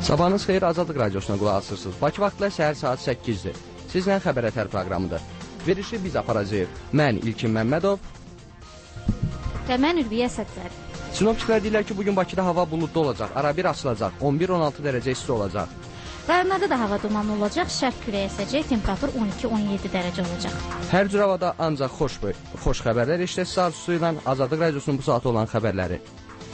Sabahınız xeyir, Azadlıq Radiosuna qulaq asırsınız. Bakı vaxtla səhər saat 8-dir. Sizlə xəbər ətər proqramıdır. Verişi biz aparacağıq. Mən İlkin Məmmədov və mən Ürviyə Səttər. Sinoptiklər deyirlər ki, bugün Bakıda hava buludlu olacaq, arabir açılacaq, 11-16 dərəcə isti olacaq. Rayonlarda da hava dumanlı olacaq, şərq küləyi əsəcək, temperatur 12-17 dərəcə olacaq. Hər cür havada ancaq xoş xəbərlər eşitəsiz arzusu ilə Azadlıq Radiosunun bu saatı olan xəbərləri.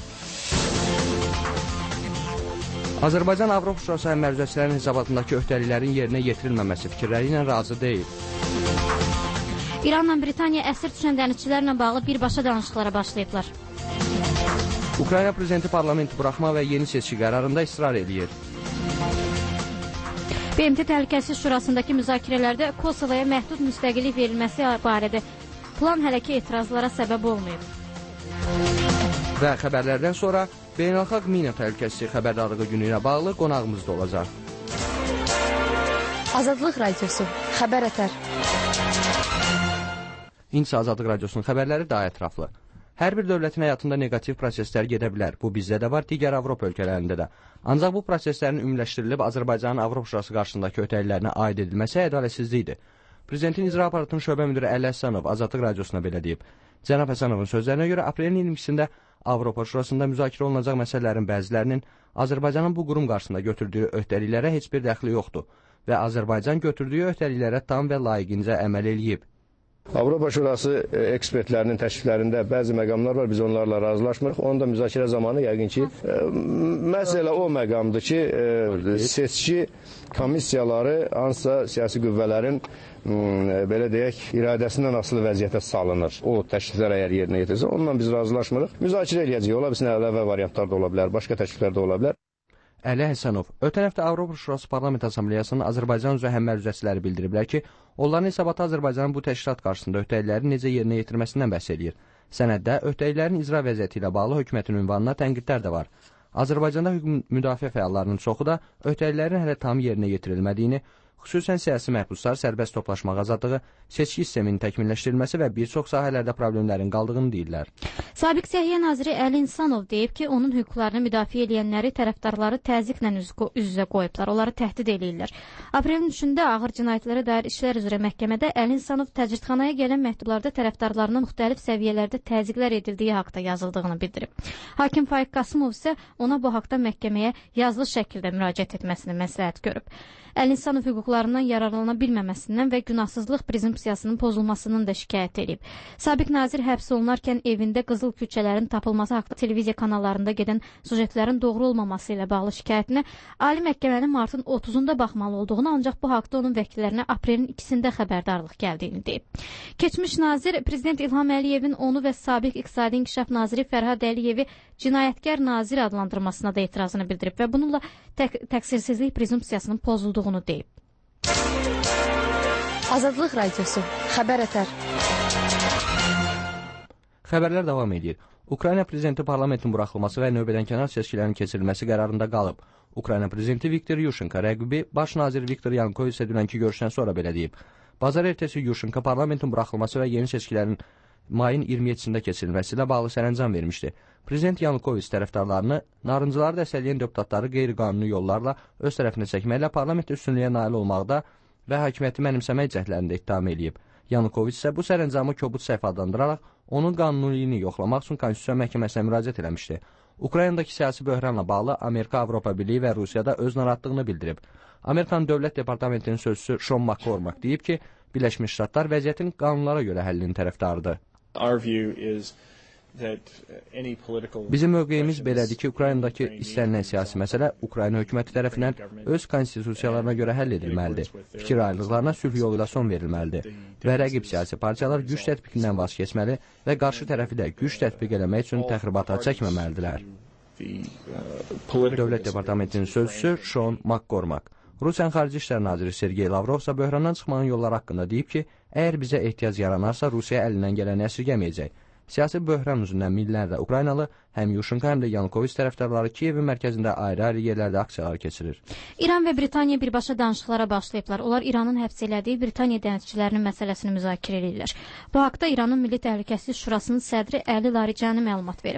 Azərbaycan Avropa Şurası həmmərcəsilərinin hesabatındakı öhdəliklərin yerinə yetirilməməsi fikirləri ilə razı deyil. İranla Britaniya əsir düşən dənizçilərlə bağlı birbaşa danışıqlara başlayıblar. Ukrayna prezidenti parlamenti buraxma və yeni seçki qərarında israr edir. BMT Təhlükəsizlik Şurasındakı müzakirələrdə Kosovaya məhdud müstəqillik verilməsi barədə plan hələ ki etirazlara səbəb olmayıb. Və xəbərlərdən sonra Beynəlxalq Mina Təhlükəsizlik xəbərdarlığı günü ilə bağlı qonağımız da olacaq. Azadlıq Radiosu, xəbər ətər. İndi Azadlıq Radiosunun xəbərləri daha ətraflı. Hər bir dövlətin həyatında neqativ proseslər gedə bilər. Bu bizdə də var, digər Avropa ölkələrində də. Ancaq bu proseslərin ümumiləşdirilib Azərbaycanın Avropa Şurası qarşısındakı öhdəliklərinə aid edilməsi ədalətsizlikdir. Prezidentin icra aparatının şöbə müdiri Əli Həsənov Azadlıq Radiosuna belə deyib. Cənab Həsənovun sözlərinə görə aprelin 22-sində Avropa Şurasında müzakirə olunacaq məsələlərin bəzilərinin Azərbaycanın bu qurum qarşısında götürdüyü öhdəliklərə heç bir dəxli yoxdur və Azərbaycan götürdüyü öhdəliklərə tam və layiqincə əməl eləyib. Avropa Şurası ekspertlərinin təşriflərində bəzi məqamlar var, biz onlarla razılaşmırıq. Onu da müzakirə zamanı yəqin ki, məsələ o məqamdır ki, seçki komissiyaları hansısa siyasi qüvvələrin belə deyək, iradəsindən asılı vəziyyətə salınır. O təkliflər əgər yerinə yetirirsə, onunla biz razılaşmırıq. Müzakirə eləyəcəyik, ola bilsin əlavə variantlar da ola bilər, başqa təkliflər də ola bilər. Əli Həsənov, ötən həftə Avropa Şurası Parlament Assambleyasının Azərbaycan üzrə həmmərcəsiləri bildiriblər ki, onların hesabatı Azərbaycanın bu təşkilat qarşısında öhdəlikləri necə yerinə yetirməsindən bəhs edir. Sənəddə öhdəliklərin icra vəziyyəti ilə bağlı hökumətin ünvanına tənqidlər də var. Azərbaycanda müdafiə fəallarının çoxu da öhdəliklərin hələ tam yerinə yetirilmədiyini, xüsusən siyasi məhbuslar, sərbəst toplaşmaq azadlığı, seçki sisteminin təkmilləşdirilməsi və bir çox sahələrdə problemlərin qaldığını deyirlər. Sabiq Səhiyyə naziri Əli İnsanov deyib ki, onun hüquqlarını müdafiə edənləri tərəfdarları təzyiqlə üz-üzə qoyublar, onları təhdid edirlər. Aprelin 3-də ağır cinayətlərə dair işlər üzrə məhkəmədə Əli İnsanov təcridxanaya gələn məktublarda tərəfdarlarının müxtəlif səviyyələrdə təzyiqlər edildiyi haqda yazıldığını bildirib. Hakim Faiq Qasımov isə ona bu haqda məhkəməyə yazılı şəkildə müraciət etməsini məsləhət görüb. Əli İnsanov hüquqlarından yararlana bilməməsindən və günahsızlıq prezumpsiyasının pozulmasının da şikayət edib. Sabiq nazir həbs olunarkən evində qızıl külçələrin tapılması haqda televiziya kanallarında gedən sujetlərin doğru olmaması ilə bağlı şikayətinə Ali Məhkəmənin martın 30-unda baxmalı olduğunu, ancaq bu haqda onun vəkillərinə aprelin 2-sində xəbərdarlıq gəldiyini deyib. Keçmiş nazir Prezident İlham Əliyevin onu və sabiq İqtisadi İnkişaf naziri Fərhad Əliyevi cinayətkar nazir adlandırmasına da etirazını bildirib və bununla təqsirsizlik prezumpsiyasının pozulduğunu deyib. Azadlıq Radiosu, xəbər ətər. Xəbərlər davam edir. Ukrayna prezidenti parlamentin buraxılması və növbədənkənar seçkilərin keçirilməsi qərarında qalıb. Ukrayna prezidenti Viktor Yushchenko rəqibi baş nazir Viktor Yanukovich dünənki görüşdən sonra belə deyib. Bazar ertəsi Yushchenko parlamentin buraxılması və yeni seçkilərin mayın 27-sində keçirilməsi ilə bağlı sərəncam vermişdi. Prezident Yanukovich tərəfdarlarını, narıncıları dəstəkləyən deputatları qeyri-qanuni yollarla öz tərəfinə çəkməklə parlament üstünlüyə nail olmaqda və hakimiyyəti mənimsəmək cəhdlərində ittiham edib. Yanukovich isə bu sərəncamı kobud səhv adlandıraraq onun qanuniliyini yoxlamaq üçün Konstitusiya Məhkəməsinə müraciət eləmişdi. Ukraynadakı siyasi böhranla bağlı Amerika, Avropa Birliyi və Rusiyada öz narahatlığını bildirib. Amerikanın Dövlət Departamentinin sözçüsü Sean McCormack deyib ki, Birləşmiş Ştatlar vəziyyətin qanunlara görə həllinin tərəfdarıdır. Bizim mövqeyimiz belədir ki, Ukraynadakı istənilən siyasi məsələ Ukrayna hökuməti tərəfindən öz konstitusiyalarına görə həll edilməlidir. Fikir ayrılıqlarına sülh yolu ilə son verilməlidir və rəqib siyasi partiyalar güc tətbiqindən vaz keçməli və qarşı tərəfi də güc tətbiq eləmək üçün təxribata çəkməməlidirlər. Dövlət Departamentinin sözçüsü Sean McCormack. Rusiyanın Xarici İşlər Naziri Sergey Lavrov isə böhrandan çıxmanın yolları haqqında deyib ki, əgər bizə ehtiyac yaranarsa, Rusiya əlindən gələni əsirgəməyəcək. Siyasi böhran üzündən minlərlə Ukraynalı həm Yushchenko həm də Yanukovich tərəfdarları Kiyevin mərkəzində ayrı-ayrı yerlərdə aksiyalar keçirir. İran və Britaniya birbaşa danışıqlara başlayıblar. Onlar İranın həbs elədiyi Britaniya dənizçilərinin məsələsini müzakirə edirlər. Bu haqda İranın Milli Təhlükəsizlik Şurasının sədri Əli Laricani məlumat verib.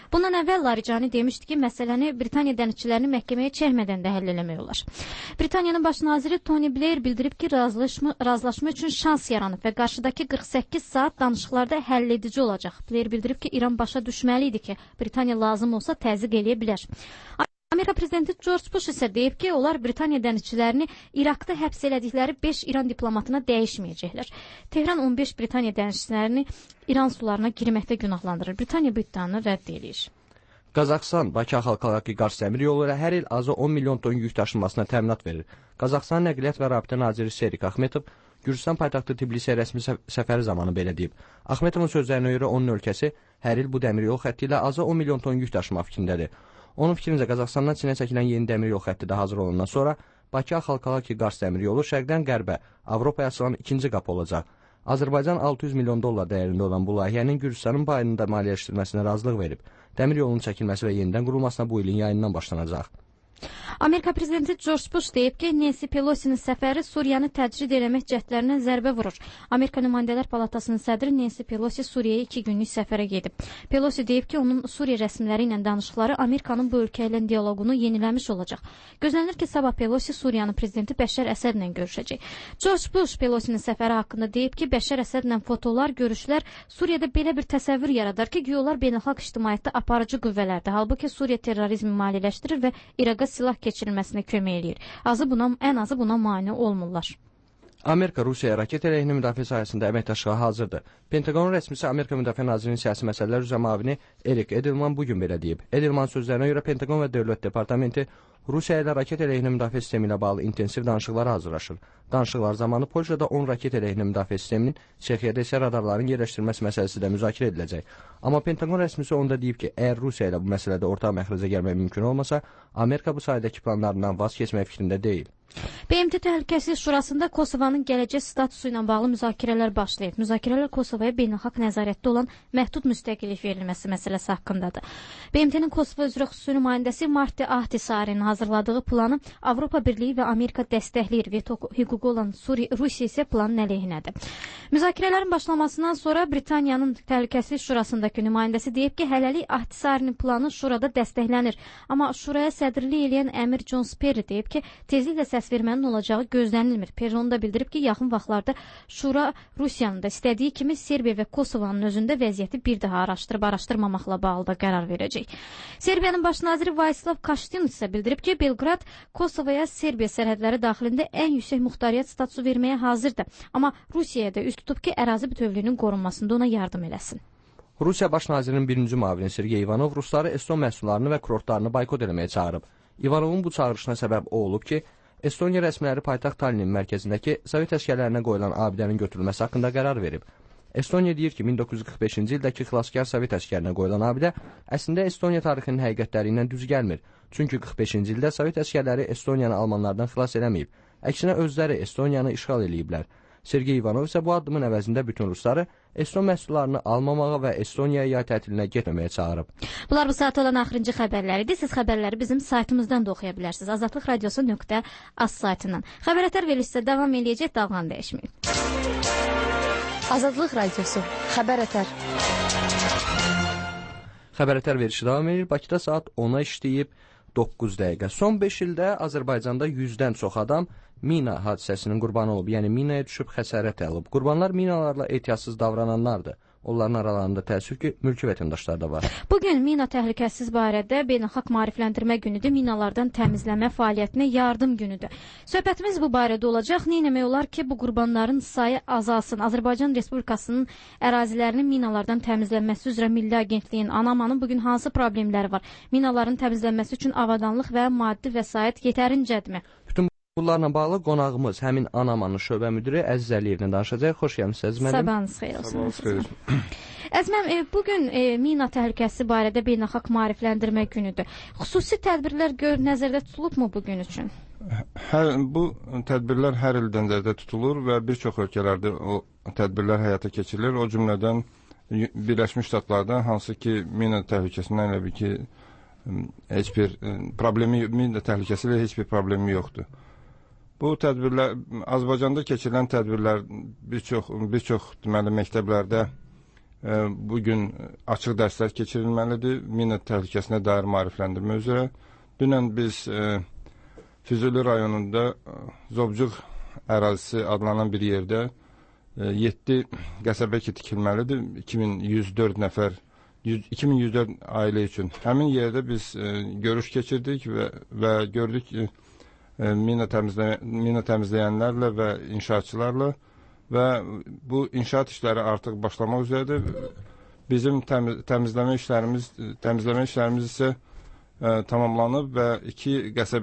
Bundan əvvəl Larijani demişdi ki, məsələni Britaniya dənizçilərini məhkəməyə çəkmədən də həll eləmək olar. Britaniyanın baş naziri Tony Blair bildirib ki, razılaşma üçün şans yaranıb və qarşıdakı 48 saat danışıqlarda həll edici olacaq. Blair bildirib ki, İran başa düşməli idi ki, Britaniya lazım olsa təzyiq eləyə bilər. Amerika prezidenti George Bush isə deyib ki, onlar Britaniya dənizçilərini İraqda həbs elədikləri 5 İran diplomatına dəyişməyəcəklər. Tehran 15 Britaniya dənizçilərini İran sularına girməkdə günahlandırır. Britaniya bu iddianı rədd edir. Qazaxıstan Bakı Xalqarası Qars Dəmir yolu ilə hər il azı 10 milyon ton yük daşınmasına təminat verir. Qazaxıstan Nəqliyyat və Rabitə naziri Serik Axmetov Gürcistan paytaxtı Tbilisə rəsmi səfəri zamanı belə deyib. Axmetovun sözlərinə görə onun ölkəsi hər il bu dəmir yol xətti ilə azı 10 milyon ton yük daşıma fikrindədir. Onun fikrincə Qazaxıstandan Çinə çəkilən yeni dəmir yol xətti də hazır olandan sonra Bakı Xalqarası Qars Dəmir yolu şərqdən qərbə Avropaya açılan ikinci qapı olacaq. Azərbaycan 600 milyon dollar dəyərində olan bu layihənin Gürcistanın payını da maliyyələşdirməsinə razılıq verib. Dəmir yolunun çəkilməsi və yenidən qurulmasına bu ilin yayından başlanacaq. Amerika prezidenti George Bush deyib ki, Nancy Pelosi'nin səfəri Suriyanı təcrid eləmək cəhdlərinə zərbə vurur. Amerika Nümayəndələr Palatasının sədri Nancy Pelosi Suriyaya 2 günlük səfərə gedib. Pelosi deyib ki, onun Suriya rəsmiləri ilə danışıqları Amerikanın bu ölkə ilə dialoqunu yeniləmiş olacaq. Gözlənilir ki, sabah Pelosi Suriyanın prezidenti Bəşər Əsədlə görüşəcək. George Bush Pelosi'nin səfəri haqqında deyib ki, Bəşər Əsədlə fotolar, görüşlər Suriyada belə bir təsəvvür yaradar ki, güyolar beynəlxalq ictimaiyyətdə aparıcı qüvvələrdir. Halbuki Suriya terrorizmi maliyyələşdirir və İraqa silah keçirilməsinə kömək eləyir. Ən azı buna mane olmurlar. Amerika Rusiyaya raket əleyhinə müdafiə sahəsində əməkdaşlığa hazırdır. Pentaqonun rəsmisi Amerika Müdafiə Nazirinin siyasi məsələlər üzrə müavini Erik Edelman bugün belə deyib. Edelman sözlərinə görə Pentaqon və Dövlət Departamenti Rusiya ilə raket əleyhinə müdafiə sistemi ilə bağlı intensiv danışıqlara hazırlaşır. Danışıqlar zamanı Polşada 10 raket əleyhinə müdafiə sisteminin, Çexiyada isə radarların yerləşdirilməsi məsələsi də müzakirə ediləcək. Amma Pentaqon rəsmisi onda deyib ki, əgər Rusiya ilə bu məsələdə ortaq məxrəcə gəlmək mümkün olmasa, Amerika bu sayədəki planlarından vaz keçmək fikrində deyil. BMT Təhlükəsizlik Şurasında Kosovanın gələcək statusu ilə bağlı müzakirələr başlayıb. Müzakirələr Kosovaya beynəlxalq nəzarətdə olan məhdud müstəqillik verilməsi məsələsi haqqındadır. BMT-nin Kosova üzrə xüsusi nümayəndəsi Marti Ahtisari'nin hazırladığı planı Avropa Birliyi və Amerika dəstəkləyir. Veto hüququ olan Rusiya isə planın əleyhinədir. Müzakirələrin başlamasından sonra Britaniyanın Təhlükəsizlik Şurasındakı nümayəndəsi deyib ki, hələlik Ahtisari'nin planı Şurada dəstəklənir. Amma Şuraya sədrlik edən əmir John Sperry deyib ki, tezliklə səsvermənin olacağı gözlənilmir. Perron da bildirib ki, yaxın vaxtlarda Şura Rusiyanın da istədiyi kimi Serbiya və Kosovanın özündə vəziyyəti bir daha araşdırmamaqla bağlı da qərar verəcək. Serbiyanın baş naziri Vayislav Kaştin isə bildirib ki, Belqrad Kosovaya Serbiya sərhədləri daxilində ən yüksək muxtariyyət statusu verməyə hazırdır. Amma Rusiyaya da üst tutub ki, ərazi bütövlüyünün qorunmasında ona yardım eləsin. Rusiya baş nazirinin birinci müavini Sergey Ivanov Rusları Eston məhsullarını və kurortlarını boykot eləməyə çağırıb. Ivanovun bu çağırışına səbəb o olub ki, Estoniya rəsmiləri paytaxt Tallinin mərkəzindəki Sovet əsgərlərinə qoyulan abidənin götürülməsi haqqında qərar verib. Estoniya deyir ki, 1945-ci ildəki xilaskar Sovet əsgərinə qoyulan abidə əslində Estoniya tarixinin həqiqətləri ilə düz gəlmir. Çünki 45-ci ildə Sovet əsgərləri Estoniyanı almanlardan xilas eləməyib. Əksinə özləri Estoniyanı işğal eləyiblər. Sergey Ivanov isə bu addımın əvəzində bütün rusları Eston məhsullarını almamağa və Estoniyaya yay tətilinə getməməyə çağırıb. Bunlar bu saat olan axırıncı xəbərlər idi. Siz xəbərləri bizim saytımızdan da oxuya bilərsiniz. azadlıqradiosu.az saytından. Xəbərətər verilişsə davam eləyəcək, dalğanı dəyişməyin. Azadlıq Radiosu. Xəbərətər. Xəbərətər verilişi davam edir. Bakıda saat 10-a işləyib 9 dəqiqə. Son 5 ildə Azərbaycanda 100-dən çox adam mina hadisəsinin qurbanı olub, yəni minaya düşüb xəsarət alıb. Qurbanlar minalarla ehtiyatsız davrananlardır. Onların aralarında təəssüf ki, mülki vətəndaşlar da var. Bugün mina təhlükəsiz barədə beynəlxalq maarifləndirmə günüdür, minalardan təmizləmə fəaliyyətinə yardım günüdür. Söhbətimiz bu barədə olacaq. Nə etmək olar ki, bu qurbanların sayı azalsın? Azərbaycan Respublikasının ərazilərinin minalardan təmizlənməsi üzrə Milli Agentliyin, ANAMA-nın bugün hansı problemləri var? Minaların təmizlənməsi üçün avadanlıq və maddi vəsait yetərincədirmi? Bütün bunlarla bağlı qonağımız həmin ANAMA-nın şöbə müdiri Əziz Əliyevlə danışacaq. Xoş gəlmisiniz Əziz müəllim. Sabahınız xeyir olsun. Əziz müəllim, bugün mina təhlükəsi barədə beynəlxalq maarifləndirmə günüdür. Xüsusi tədbirlər nəzərdə tutulubmu bu gün üçün? Bu tədbirlər hər il nəzərdə tutulur və bir çox ölkələrdə o tədbirlər həyata keçirilir. O cümlədən Birləşmiş Ştatlarda, hansı ki mina təhlükəsindən elə bir ki heç bir problemi, mina təhlükəsi ilə heç bir problemi yoxdur. Bu tədbirlər, Azərbaycanda keçirilən tədbirlər bir çox deməli məktəblərdə bugün açıq dərslər keçirilməlidir mina təhlükəsinə dair maarifləndirmə üzrə. Dünən biz Füzuli rayonunda Zobcuq ərazisi adlanan bir yerdə 7 qəsəbə ki tikilməlidir, 2104 ailə üçün. Həmin yerdə biz görüş keçirdik və gördük ki, mina təmizləyənlərlə və inşaatçılarla və bu inşaat işləri artıq başlamaq üzrədir. Bizim təmizləmə işlərimiz isə tamamlanıb və 2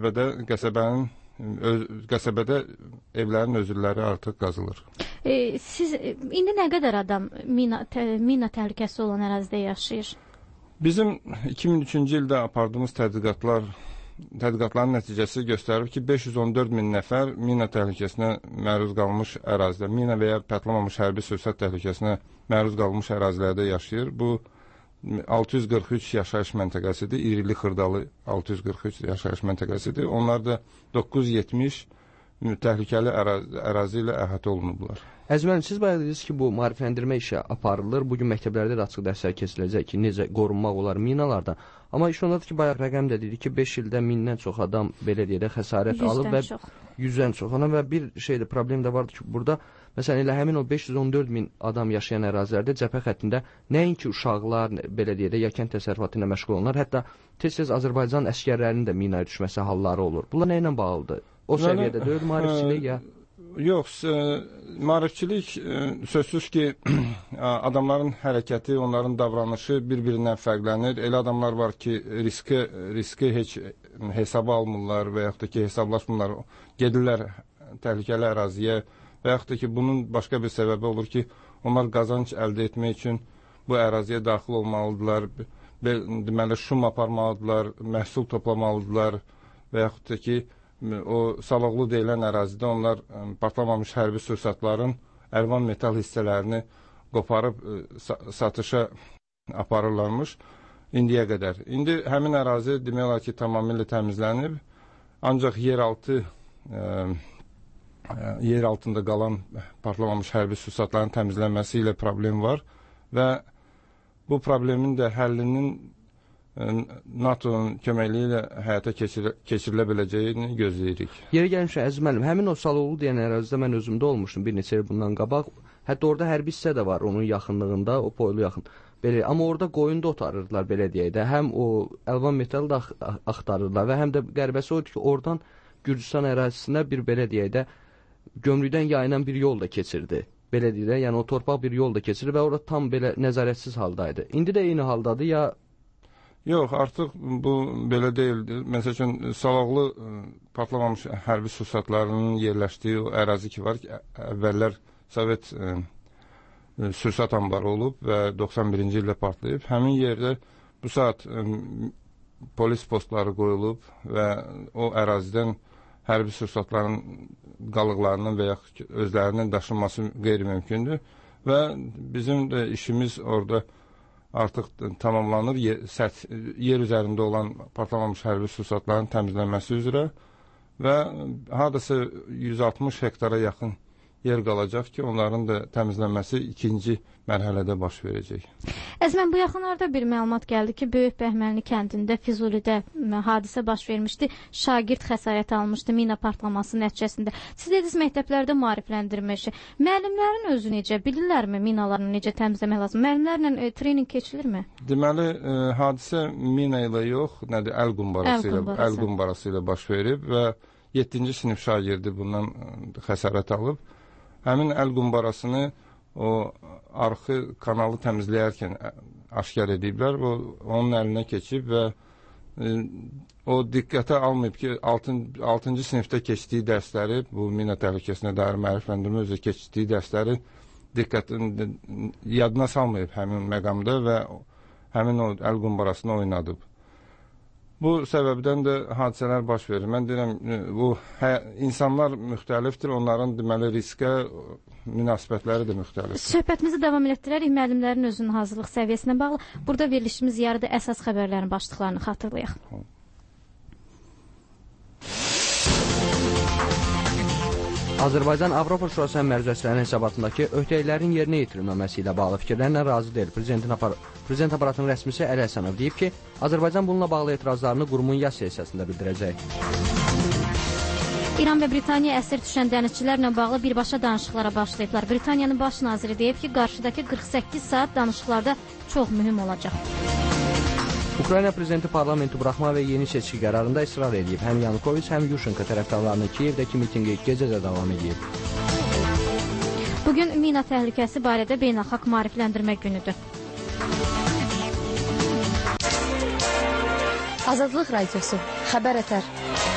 qəsəbədə evlərin özülləri artıq qazılır. Siz indi nə qədər adam mina təhlükəsi olan ərazidə yaşayır? Bizim 2003-cü ildə apardığımız tədqiqatların nəticəsi göstərir ki, 514 min nəfər mina təhlükəsinə məruz qalmış ərazidə, mina və ya patlamamış hərbi sursat təhlükəsinə məruz qalmış ərazilərdə yaşayır. Bu 643 yaşayış məntəqəsidir, irili xırdalı 643 yaşayış məntəqəsidir. Onlar da 970 təhlükəli ərazi ilə əhatə olunublar. Əzmən, siz bayaq dediniz ki, bu maarifləndirmə işi aparılır. Bugün məktəblərdə də açıq dərslər keçiriləcək ki, necə qorunmaq olar minalardan. Amma iş ondadır ki, bayaq rəqəm də dedi ki, 5 ildə 1000-dən çox adam belə deyək xəsarət alıb və 100-dən çox. Və bir şeydə problem də vardı ki, burada məsələn elə həmin o 514 min adam yaşayan ərazilərdə cəbhə xəttində nəinki uşaqlar belə deyək ya kənd təsərrüfatı ilə məşğul olurlar, hətta tez-tez Azərbaycan əskərlərinin də minaya düşməsi halları olur. Bunlar nə ilə bağlıdır? O səviyyədə deyil maarifçilik ya? Yox, maarifçilik sözsüz ki, adamların hərəkəti, onların davranışı bir-birindən fərqlənir. Elə adamlar var ki, riski heç hesaba almırlar və yaxud da ki, hesablaşmırlar, gedirlər təhlükəli əraziyə və yaxud da ki, bunun başqa bir səbəbi olur ki, onlar qazanc əldə etmək üçün bu əraziyə daxil olmalıdırlar, deməli, şum aparmalıdırlar, məhsul toplamalıdırlar və yaxud da ki, o Saloğlu deyilən ərazidə onlar patlamamış hərbi sursatların əlvan metal hissələrini qoparıb satışa aparırlarmış indiyə qədər. İndi həmin ərazi demək olar ki, tamamilə təmizlənib, ancaq yer altında qalan patlamamış hərbi sursatların təmizlənməsi ilə problem var və bu problemin də həllinin NATO'nun köməkliyi ilə həyata keçirilə biləcəyini gözləyirik. Yeri gəlmişəm, Əziz müəllim, həmin o Saloğlu deyən ərazidə mən özümdə olmuşdum bir neçə il bundan qabaq. Hətta orada hərbi hissə də var onun yaxınlığında, o boylu yaxın. Belə, amma orada qoyun da otarırdılar belə deyək də. Həm o əlvan metal da axtarırdılar və həm də qəribəsi oydu ki, oradan Gürcüstan ərazisinə bir belə deyək də gömrükdən yayılan bir yol da keçirdi. Belə deyək də, yəni o torpaq bir yol da keçirdi və orada tam belə nəzarətsiz haldaydı. İndi də eyni haldadır ya? Yox, artıq bu belə deyildir. Məsəl üçün, Saloğlu patlamamış hərbi sursatlarının yerləşdiyi o ərazi ki var ki, əvvəllər Sovet sursat ambarı olub və 91-ci ildə partlayıb. Həmin yerdə bu saat polis postları qoyulub və o ərazidən hərbi sursatların qalıqlarının və yaxud özlərinin daşınması qeyri-mümkündür və bizim də işimiz orada artıq tamamlanır, yer üzərində olan patlamamış hərbi sursatların təmizlənməsi üzrə və hardasa 160 hektara yaxın yer qalacaq ki, onların da təmizlənməsi ikinci mərhələdə baş verəcək. Əzmən, bu yaxınlarda bir məlumat gəldi ki, Böyük Bəhmənli kəndində, Füzulidə hadisə baş vermişdi. Şagird xəsarət almışdı mina partlaması nəticəsində. Siz dediniz, məktəblərdə maarifləndirmə işi. Müəllimlərin özü necə? Bilirlərmi minalarını necə təmizləmək lazım? Müəllimlərlə trening keçilirmi? Deməli, hadisə mina ilə yox, nədir, əl qumbarası ilə baş verib və 7-ci sinif şagirdi bundan xəsarət alıb. Həmin əl qumbarasını o arxı kanalı təmizləyərkən aşkar ediblər. Onun əlinə keçib və o diqqətə almayıb ki, 6-cı sinifdə keçdiyi dərsləri, bu mina təhlükəsinə dair maarifləndirmə üzrə keçdiyi dərsləri yadına salmayıb həmin məqamda və həmin o əl qumbarasını oynadıb. Bu səbəbdən də hadisələr baş verir. Mən deyirəm, insanlar müxtəlifdir, onların deməli riskə münasibətləri də müxtəlifdir. Söhbətimizi davam etdirərik müəllimlərin özünün hazırlıq səviyyəsinə bağlı. Burada verilişimiz yarıda əsas xəbərlərin başlıqlarını xatırlayaq. Azərbaycan Avropa Şurası mərcəslərinin hesabatındakı öhdəliklərin yerinə yetirilməməsi ilə bağlı fikirlərlə razı deyil. Prezident aparatının rəsmisi Əli Həsənov deyib ki, Azərbaycan bununla bağlı etirazlarını qurumun yaz sessiyasında bildirəcək. İran və Britaniya əsir düşən dənizçilərlə bağlı birbaşa danışıqlara başlayıblar. Britaniyanın baş naziri deyib ki, qarşıdakı 48 saat danışıqlarda çox mühüm olacaq. Ukrayna prezidenti parlamenti buraxma və yeni seçki qərarında israr edib. Həm Yanukoviç, həm Yuşenko tərəfdarlarının Kiyevdəki mitinqi gecə də davam edib. Bugün mina təhlükəsi barədə beynəlxalq maarifləndirmə günüdür. Azadlıq Radiosu, Xəbər Ətər.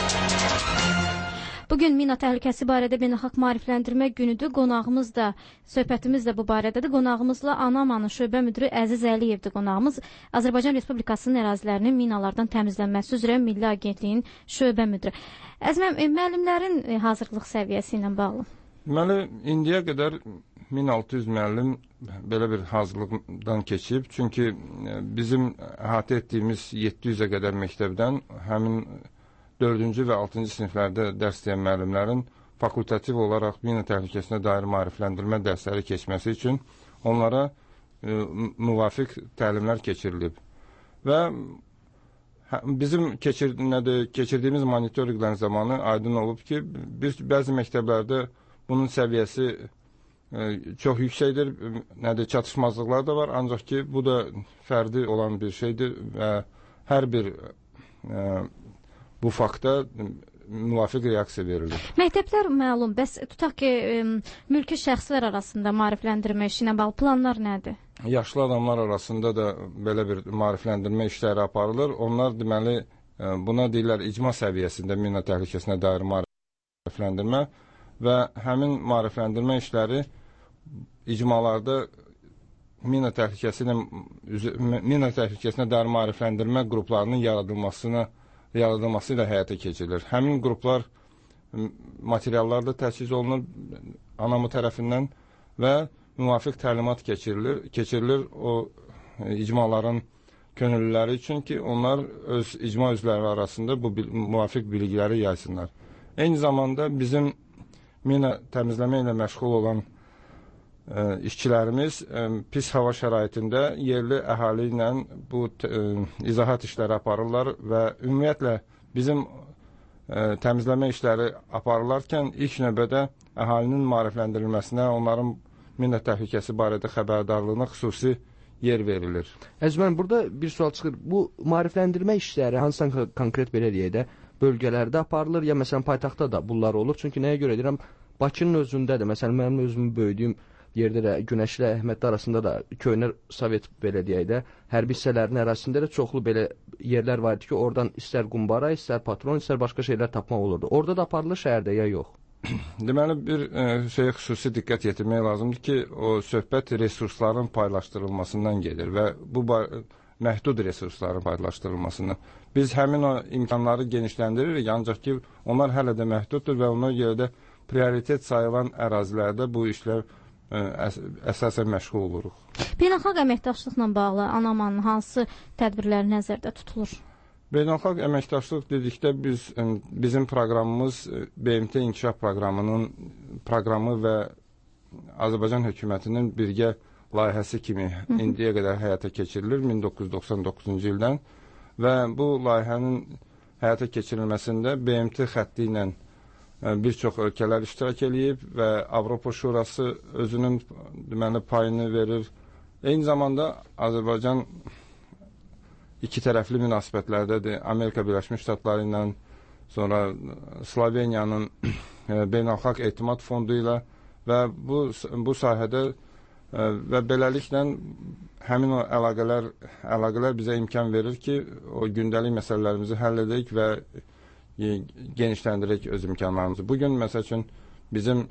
Bugün mina təhlükəsi barədə beynəlxalq maarifləndirmə günüdür. Qonağımız da, söhbətimiz də bu barədədir. Qonağımızla Anamanın şöbə müdiri Əziz Əliyevdir qonağımız. Azərbaycan Respublikasının ərazilərinin minalardan təmizlənməsi üzrə Milli Agentliyinin şöbə müdiri. Əzməm, müəllimlərin hazırlıq səviyyəsi ilə bağlı. Deməli, indiyə qədər 1600 müəllim belə bir hazırlıqdan keçib. Çünki bizim əhatə etdiyimiz 700-ə qədər məktəbdən həmin 4-cü və 6-cı siniflərdə dərs deyən müəllimlərin fakultativ olaraq mina təhlükəsinə dair maarifləndirmə dərsləri keçməsi üçün onlara müvafiq təlimlər keçirilib. Və bizim keçirdiyimiz monitorinqlər zamanı aydın olub ki, bəzi məktəblərdə bunun səviyyəsi çox yüksəkdir, çatışmazlıqlar da var, ancaq ki, bu da fərdi olan bir şeydir və hər bir bu faktda müvafiq reaksiya verilir. Məktəblər məlum, bəs tutaq ki, mülki şəxslər arasında maarifləndirmə işi ilə bağlı planlar nədir? Yaşlı adamlar arasında da belə bir maarifləndirmə işləri aparılır. Onlar deməli, buna deyirlər icma səviyyəsində mina təhlükəsinə dair maarifləndirmə və həmin maarifləndirmə işləri icmalarda mina təhlükəsinə dair maarifləndirmə qruplarının yaradılması ilə həyata keçirilir. Həmin qruplar materiallar da təchiz olunur ANAMO tərəfindən və müvafiq təlimat keçirilir o icmaların könüllüləri üçün ki, onlar öz icma üzvləri arasında bu müvafiq bilgiləri yaysınlar. Eyni zamanda bizim mina təmizləmə ilə məşğul olan işçilərimiz pis hava şəraitində yerli əhali ilə bu izahat işləri aparırlar və ümumiyyətlə bizim təmizləmə işləri aparılarkən ilk növbədə əhalinin maarifləndirilməsinə, onların mina təhlükəsi barədə xəbərdarlığına xüsusi yer verilir. Əzmən, burada bir sual çıxır. Bu maarifləndirmə işləri hansısa konkret belə deyək də bölgələrdə aparılır, ya məsələn paytaxtda da bunlar olur. Çünki nəyə görə deyirəm, Bakının özündə də, məsələn mənim özümün böyüdüyüm yerdə də Günəşli Əhmədli arasında da köhnə Sovet belə deyək də hərbi hissələrinin ərazisində də çoxlu belə yerlər var idi ki, oradan istər qumbara, istər patron, istər başqa şeylər tapmaq olurdu. Orada da aparılır şəhərdə ya yox? Deməli, bir şeyə xüsusi diqqət yetirmək lazımdır ki, o söhbət resursların paylaşdırılmasından gedir və bu məhdud resursların paylaşdırılmasından. Biz həmin o imkanları genişləndiririk, ancaq ki, onlar hələ də məhduddur və ona görə də prioritet sayılan ərazilərdə bu işlər əsasən məşğul oluruq. Beynəlxalq əməkdaşlıqla bağlı ANAMAnın hansı tədbirləri nəzərdə tutulur? Beynəlxalq əməkdaşlıq dedikdə bizim proqramımız BMT İnkişaf Proqramının proqramı və Azərbaycan hökumətinin birgə layihəsi kimi indiyə qədər həyata keçirilir 1999-cu ildən və bu layihənin həyata keçirilməsində BMT xətti ilə bir çox ölkələr iştirak edib və Avropa Şurası özünün deməli payını verir. Eyni zamanda Azərbaycan iki tərəfli münasibətlərdədir. Amerika Birləşmiş Ştatları ilə, sonra Sloveniyanın Beynəlxalq Etimad Fondu ilə və bu sahədə və beləliklə həmin o əlaqələr bizə imkan verir ki, o gündəlik məsələlərimizi həll edək və genişləndirək öz imkanlarımızı. Bugün, məsəl üçün, bizim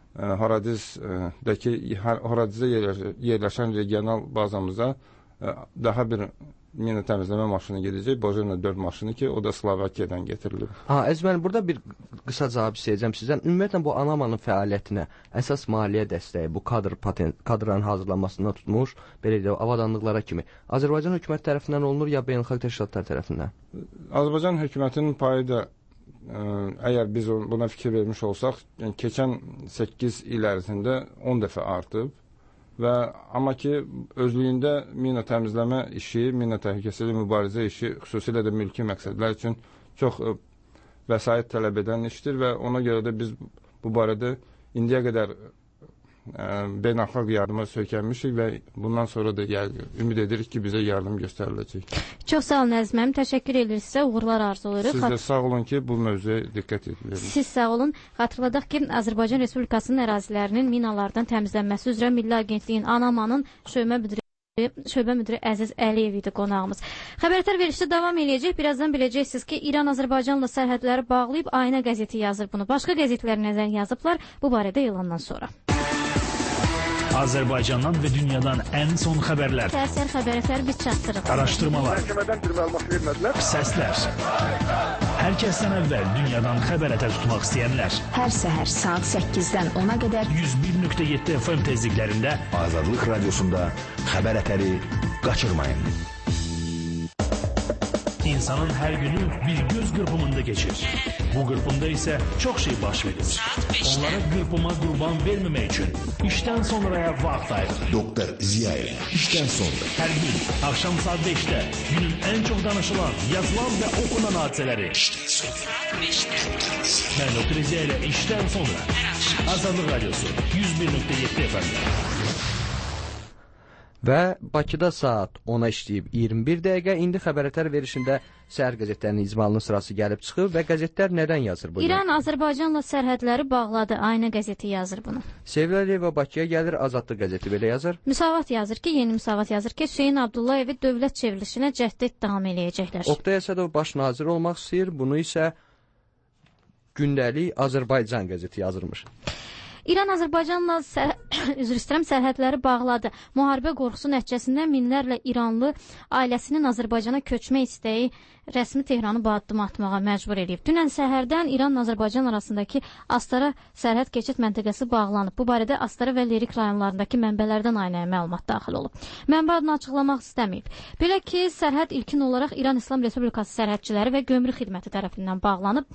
Horadizdə yerləşən regional bazamıza daha bir mina təmizləmə maşını gedəcək, Bojena 4 maşını ki, o da Slovakiyadan getirilir. Əzmən, burada bir qısa cavab istəyəcəm sizdən. Ümumiyyətlə, bu ANAMAnın fəaliyyətinə əsas maliyyə dəstəyi, bu kadrların hazırlanmasından tutmuş, belə deyək, avadanlıqlara kimi Azərbaycan hökuməti tərəfindən olunur, ya beynəlxalq təşkilatlar tərəfindən? Azərbaycan hökumətinin payı da əgər biz buna fikir vermiş olsaq, yəni keçən 8 il ərzində 10 dəfə artıb və amma ki, özlüyündə mina təmizləmə işi, mina təhlükəsizliyi mübarizə işi, xüsusilə də mülki məqsədlər üçün çox vəsait tələb edən işdir və ona görə də biz bu barədə indiyə qədər beynəlxalq yardıma söykənmişik və bundan sonra da ümid edirik ki, bizə yardım göstəriləcək. Çox sağ olun Əziz müəllim, təşəkkür edirik sizə, uğurlar arzulayırıq. Siz də sağ olun ki, bu mövzuya diqqət edilir. Siz sağ olun. Xatırladaq ki, Azərbaycan Respublikasının ərazilərinin minalardan təmizlənməsi üzrə Milli Agentliyin ANAMA-nın şöbə müdiri Əziz Əliyev idi qonağımız. Xəbərlər verilişdə davam edəcək. Birazdan biləcəksiniz ki, İran Azərbaycanla sərhədləri bağlayıb Ayna qəzeti yazır bunu. Başqa qəzetlər nəzər yazıblar bu barədə elandan sonra. Azərbaycandan və dünyadan ən son xəbərlər. Səhər xəbərlər biz çatdırırıq. Araşdırmalar. Məhkəmədən bir məlumat vermədilər. Səslər. Hər kəsdən əvvəl dünyadan xəbər ətər tutmaq istəyənlər. Hər səhər saat 8-dən 10-a qədər 101.7 FM tezliklərində Azadlıq Radiosunda xəbər ətəri qaçırmayın. İnsanın hər günü bir göz qırpımında keçir. Bu qırpımda isə çox şey baş verir. Onlara qırpıma qurban verməmək üçün işdən sonraya vaxt ayırır. Doktor Ziyayev, işdən sonra. Hər gün axşam saat 5-də günün ən çox danışılan, yazılan və okunan hadisələri. Mən Doktor Ziyayev işdən sonra. Azadlıq Radiosu 101.7 FM. Və Bakıda saat 10-a işləyib 21 dəqiqə. İndi xəbərlər verişində səhər qəzetlərinin icmalının sırası gəlib çıxıb və qəzetlər nədən yazır bugün? İran Azərbaycanla sərhədləri bağladı. Ayna qəzeti yazır bunu. Sevilay Əliyeva Bakıya gəlir, Azadlıq qəzeti belə yazır. Müsavat yazır ki, yeni Müsavat yazır ki, Hüseyn Abdullayevi dövlət çevrilişinə cəhd davam eləyəcəklər. Oqtay Əsədov baş nazir olmaq istəyir. Bunu isə Gündəlik Azərbaycan qəzeti yazırmış. İran Azərbaycanla sərhədləri bağladı. Müharibə qorxusu nəticəsində minlərlə İranlı ailəsinin Azərbaycana köçmək istəyi rəsmi Tehranı bu addım atmağa məcbur edib. Dünən səhərdən İranla Azərbaycan arasındakı Astara sərhəd keçid məntəqəsi bağlanıb. Bu barədə Astara və Lerik rayonlarındakı mənbələrdən aynaya məlumat daxil olub. Mənbə adını açıqlamaq istəməyib. Belə ki, sərhəd ilkin olaraq İran İslam Respublikası sərhədçiləri və Gömrük Xidməti tərəfindən bağlanıb.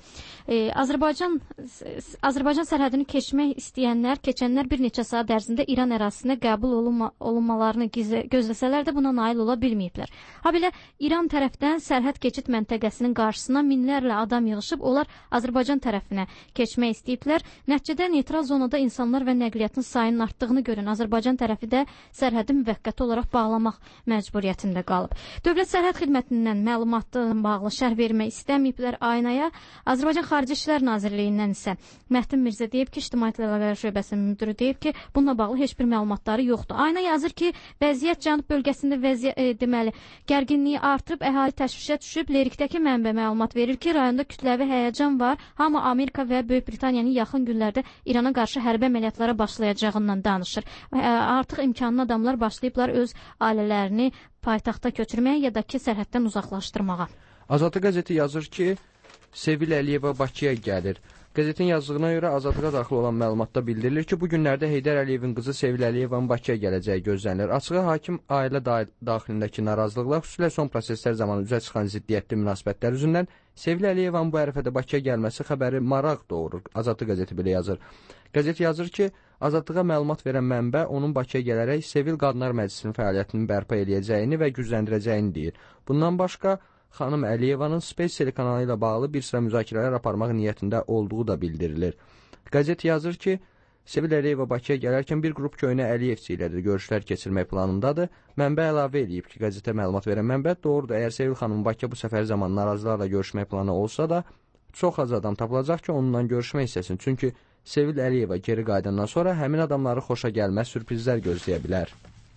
Azərbaycan sərhədini keçmək keçənlər bir neçə saat ərzində İran ərazisinə qəbul olunmalarını gözləsələr də buna nail ola bilməyiblər. Habelə İran tərəfdən sərhəd keçid məntəqəsinin qarşısına minlərlə adam yığışıb, onlar Azərbaycan tərəfinə keçmək istəyiblər. Nəticədə neytral zonada insanlar və nəqliyyatın sayının artdığını görən Azərbaycan tərəfi də sərhədi müvəqqəti olaraq bağlamaq məcburiyyətində qalıb. Dövlət Sərhəd Xidmətindən məlumatla bağlı şərh vermək istəməyiblər Aynaya. Azərbaycan Xarici İşlər Nazirliyindən isə Məhdin Mirzə deyib ki, İctimaiyyət Əlaqələri Şöbəsinin müdiri deyib ki, bununla bağlı heç bir məlumatları yoxdur. Ayna yazır ki, vəziyyət Cənub bölgəsində gərginliyi artıb, əhali təşvişə düşüb. Lerikdəki mənbə məlumat verir ki, rayonda kütləvi həyəcan var. Hamı Amerika və Böyük Britaniyanın yaxın günlərdə İrana qarşı hərbi əməliyyatlara başlayacağından danışır. Artıq imkanlı adamlar başlayıblar öz ailələrini paytaxta köçürməyə ya da ki, sərhəddən uzaqlaşdırmağa. Azadlıq qəzeti yazır ki, Sevilay Əliyeva Bakıya gəlir. Qəzetin yazdığına görə Azadlığa daxil olan məlumatda bildirilir ki, bu günlərdə Heydər Əliyevin qızı Sevilay Əliyevanın Bakıya gələcəyi gözlənilir. Açığa hakim ailə daxilindəki narazılıqlar, xüsusilə son proseslər zamanı üzə çıxan ziddiyyətli münasibətlər üzündən Sevilay Əliyevanın bu ərəfədə Bakıya gəlməsi xəbəri maraq doğurur. Azadlıq qəzeti belə yazır. Qəzet yazır ki, Azadlığa məlumat verən mənbə onun Bakıya gələrək Sevil Qadınlar Məclisinin fəaliyyətini bərpa eləyəcəyini və gücləndirəcəyini deyir. Bundan başqa, xanım Əliyevanın Space telekanalı ilə bağlı bir sıra müzakirələr aparmaq niyyətində olduğu da bildirilir. Qəzet yazır ki, Sevilay Əliyeva Bakıya gələrkən bir qrup köhnə Əliyevçi ilə də görüşlər keçirmək planındadır. Mənbə əlavə eləyib ki, qəzetə məlumat verən mənbə doğrudur. Əgər Sevil xanımın Bakıya bu səfər zamanı narazılarla görüşmək planı olsa da, çox az adam tapılacaq ki, onunla görüşmək istəsin. Çünki Sevil Əliyeva geri qayıdandan sonra həmin adamları xoşa gəlməz sürprizlər gözləyə bilər.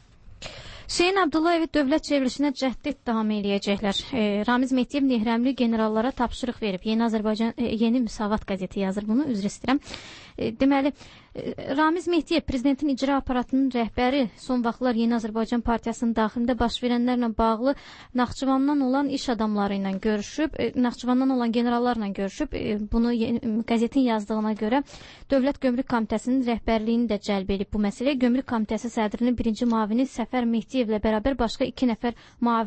Hüseyn Abdullayevi dövlət çevrilişinə cəhd davam eləyəcəklər. Ramiz Mehdiyev Nehrəmli generallara tapşırıq verib. Yeni Müsavat qəzeti yazır bunu, üzr istəyirəm. Deməli, Ramiz Mehdiyev prezidentin icra aparatının rəhbəri son vaxtlar Yeni Azərbaycan Partiyasının daxilində baş verənlərlə bağlı Naxçıvandan olan iş adamları ilə görüşüb, Naxçıvandan olan generallarla görüşüb. Bunu qəzetin yazdığına görə Dövlət Gömrük Komitəsinin rəhbərliyini də cəlb edib bu məsələ. Gömrük Komitəsi sədrinin birinci müavini Səfər Mehdiyevlə bərabər başqa 2 nəfər müavin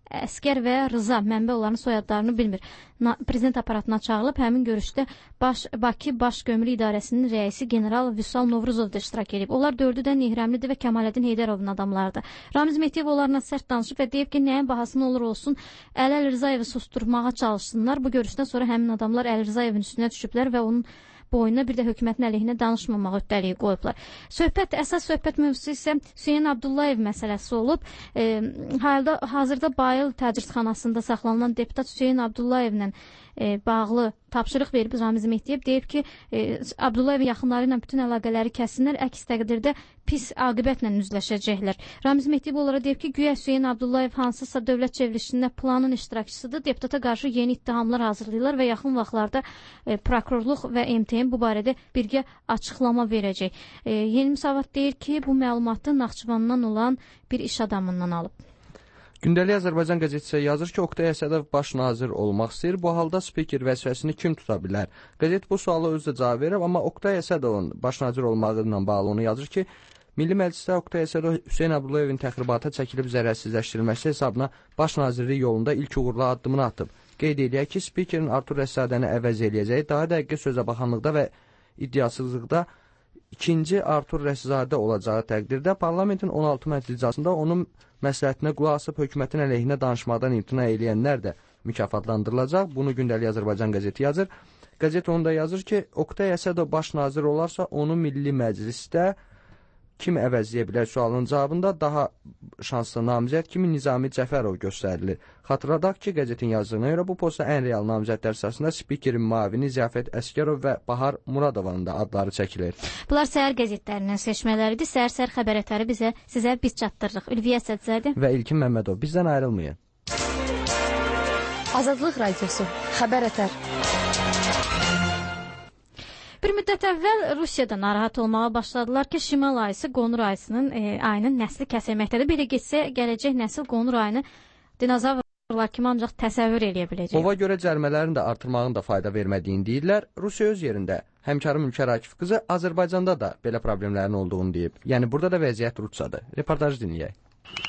Əskər və Rıza, mənbə onların soyadlarını bilmir. Prezident aparatına çağırılıb, həmin görüşdə Bakı Baş Gömrük İdarəsinin rəisi general Vüsal Novruzov da iştirak edib. Onlar dördü də Nehramlidir və Kemaləddin Heydərovun adamlarıdır. Ramiz Mehdiyev onlarla sərt danışıb və deyib ki, nəyin bahasına olur olsun, Əli Rızayevi susturmağa çalışsınlar. Bu görüşdən sonra həmin adamlar Əli Rızayevin üstünə düşüblər və onun boyuna bir də hökumətin əleyhinə danışmamaq öhdəliyi qoyublar. Əsas söhbət mövzusu isə Hüseyn Abdullayev məsələsi olub. Hazırda Bayıl təcridxanasında saxlanılan deputat Hüseyn Abdullayevlə bağlı tapşırıq verib Ramiz Mehdiyev. Deyib ki, Abdullayevin yaxınları ilə bütün əlaqələri kəsinlər, əks təqdirdə pis aqibətlə üzləşəcəklər. Ramiz Mehdiyev onlara deyib ki, güya Hüseyn Abdullayev hansısa dövlət çevrilişində planın iştirakçısıdır. Deputata qarşı yeni ittihamlar hazırlayırlar və yaxın vaxtlarda prokurorluq və MTM bu barədə birgə açıqlama verəcək. Yeni Müsavat deyir ki, bu məlumatı Naxçıvandan olan bir iş adamından alıb. Gündəlik Azərbaycan qəzetçisi yazır ki, Oqtay Əsədov baş nazir olmaq istəyir. Bu halda spiker vəzifəsini kim tuta bilər? Qəzet bu suala özü də cavab verir, amma Oqtay Əsədovun baş nazir olmağı ilə bağlı onu yazır ki, Milli Məclisdə Oqtay Əsədov Hüseyn Abdullayevin təxribata çəkilib zərərsizləşdirilməsi hesabına baş nazirlik yolunda ilk uğurlu addımını atıb. Qeyd edək ki, spikerin Artur Rəssadəni əvəz eləyəcəyi, daha dəqiq sözə baxanlıqda və iddiasızlıqda ikinci Artur Rəssadə olacağı təqdirdə parlamentin 16 məclisində onun məsləhətinə qulaq asıb hökumətin əleyhinə danışmadan imtina eləyənlər də mükafatlandırılacaq. Bunu Gündəlik Azərbaycan qəzeti yazır. Qəzet onu da yazır ki, Oqtay Əsədov baş nazir olarsa onu Milli Məclisdə kim əvəzləyə bilər sualının cavabında daha şanslı namizəd kimi Nizami Cəfərov göstərilir. Xatırladaq ki, qəzetin yazdığına görə bu posta ən real namizədlər sırasında spikerin müavini Ziyafət Əskərov və Bahar Muradovanın da adları çəkilir. Bunlar səhər qəzetlərindən seçmələridir. Səhər xəbərətləri sizə biz çatdırırıq. Ülviyə Sədzədə və İlkin Məmmədov. Bizdən ayrılmayın. Azadlıq Radiosu, Xəbər Ətər. Bir müddət əvvəl Rusiyada narahat olmağa başladılar ki, Şimal ayısı qonur ayının nəsli kəsilməkdədir. Belə getsə, gələcək nəsil qonur ayını dinozavrlar kimi ancaq təsəvvür eləyə biləcək. Ova görə cərimələrin də artırmağın da fayda vermədiyini deyirlər. Rusiya öz yerində həmkarım Ülkər Akif qızı Azərbaycanda da belə problemlərin olduğunu deyib. Yəni burada da vəziyyət Rusiyadır. Reportaj dinləyək.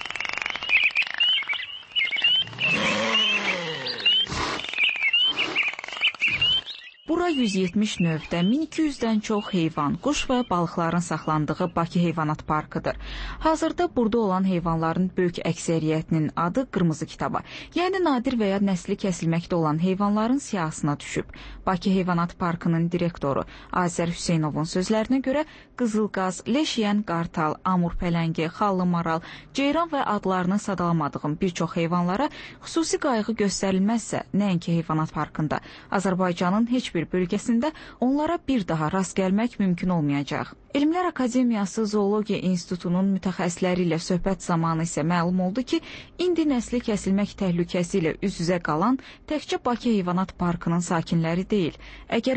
Bura 170 növdə 1200-dən çox heyvan, quş və balıqların saxlandığı Bakı Heyvanat Parkıdır. Hazırda burada olan heyvanların böyük əksəriyyətinin adı qırmızı kitaba, yəni nadir və ya nəsli kəsilməkdə olan heyvanların siyahısına düşüb. Bakı Heyvanat Parkının direktoru Azər Hüseynovun sözlərinə görə qızılqaz, leş yeyən qartal, amur pələngi, xallı maral, ceyran və adlarını sadalamadığım bir çox heyvanlara xüsusi qayğı göstərilməzsə, nəinki heyvanat parkında, Azərbaycanın heç bir bölgəsində onlara bir daha rast gəlmək mümkün olmayacaq. Elmlər Akademiyası Zoologiya İnstitutunun mütəxəssisləri ilə söhbət zamanı isə məlum oldu ki, indi nəsli kəsilmək təhlükəsi ilə üz-üzə qalan təkcə Bakı Heyvanat Parkının sakinləri deyil. Əgər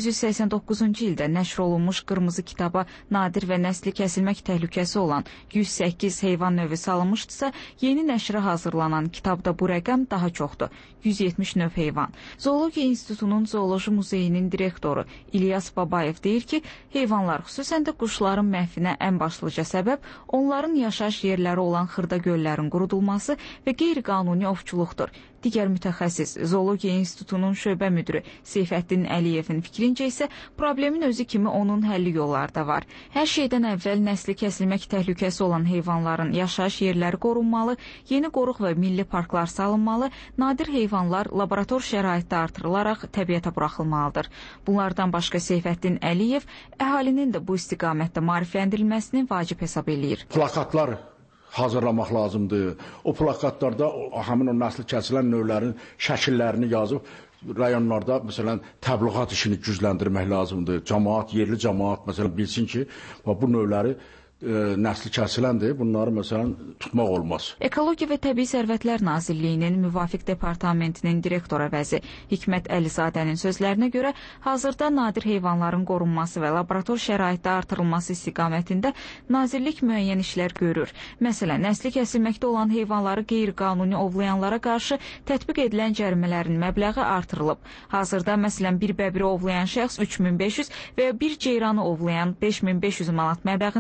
1989-cu ildə nəşr olunmuş qırmızı kitaba nadir və nəsli kəsilmək təhlükəsi olan 108 heyvan növü salınmışdısa, yeni nəşrə hazırlanan kitabda bu rəqəm daha çoxdur. 170 növ heyvan. Zoologiya İnstitutunun Zooloji Muzeyinin direktoru İlyas Babayev deyir ki, heyvanlar, xüsusən də quşların məhvinə ən başlıca səbəb onların yaşayış yerləri olan xırda göllərin qurudulması və qeyri-qanuni ovçuluqdur. Digər mütəxəssis Zoologiya İnstitutunun şöbə müdiri Seyfəddin Əliyevin fikrincə isə problemin özü kimi onun həlli yolları da var. Hər şeydən əvvəl nəsli kəsilmək təhlükəsi olan heyvanların yaşayış yerləri qorunmalı, yeni qoruq və milli parklar salınmalı, nadir heyvanlar laborator şəraitdə artırılaraq təbiətə buraxılmalıdır. Bunlardan başqa Seyfəddin Əliyev əhalinin də bu istiqamətdə maarifləndirilməsini vacib hesab eləyir. Plakatlar hazırlamaq lazımdır. O plakatlarda həmin o nəsli kəsilən növlərin şəkillərini yazıb rayonlarda məsələn təbliğat işini gücləndirmək lazımdır. Cəmaət, yerli cəmaət məsələn bilsin ki, bu növləri nəsli kəsiləndir, bunları məsələn tutmaq olmaz. Ekologiya və Təbii Sərvətlər Nazirliyinin müvafiq departamentinin direktor əvəzi Hikmət Əlizadənin sözlərinə görə hazırda nadir heyvanların qorunması və laborator şəraitdə artırılması istiqamətində nazirlik müəyyən işlər görür. Məsələn, nəsli kəsilməkdə olan heyvanları qeyri-qanuni ovlayanlara qarşı tətbiq edilən cərimələrin məbləği artırılıb. Hazırda məsələn bir bəbiri ovlayan şəxs 3500 və ya bir ceyranı ovlayan 5500 manat məbləğində cərimə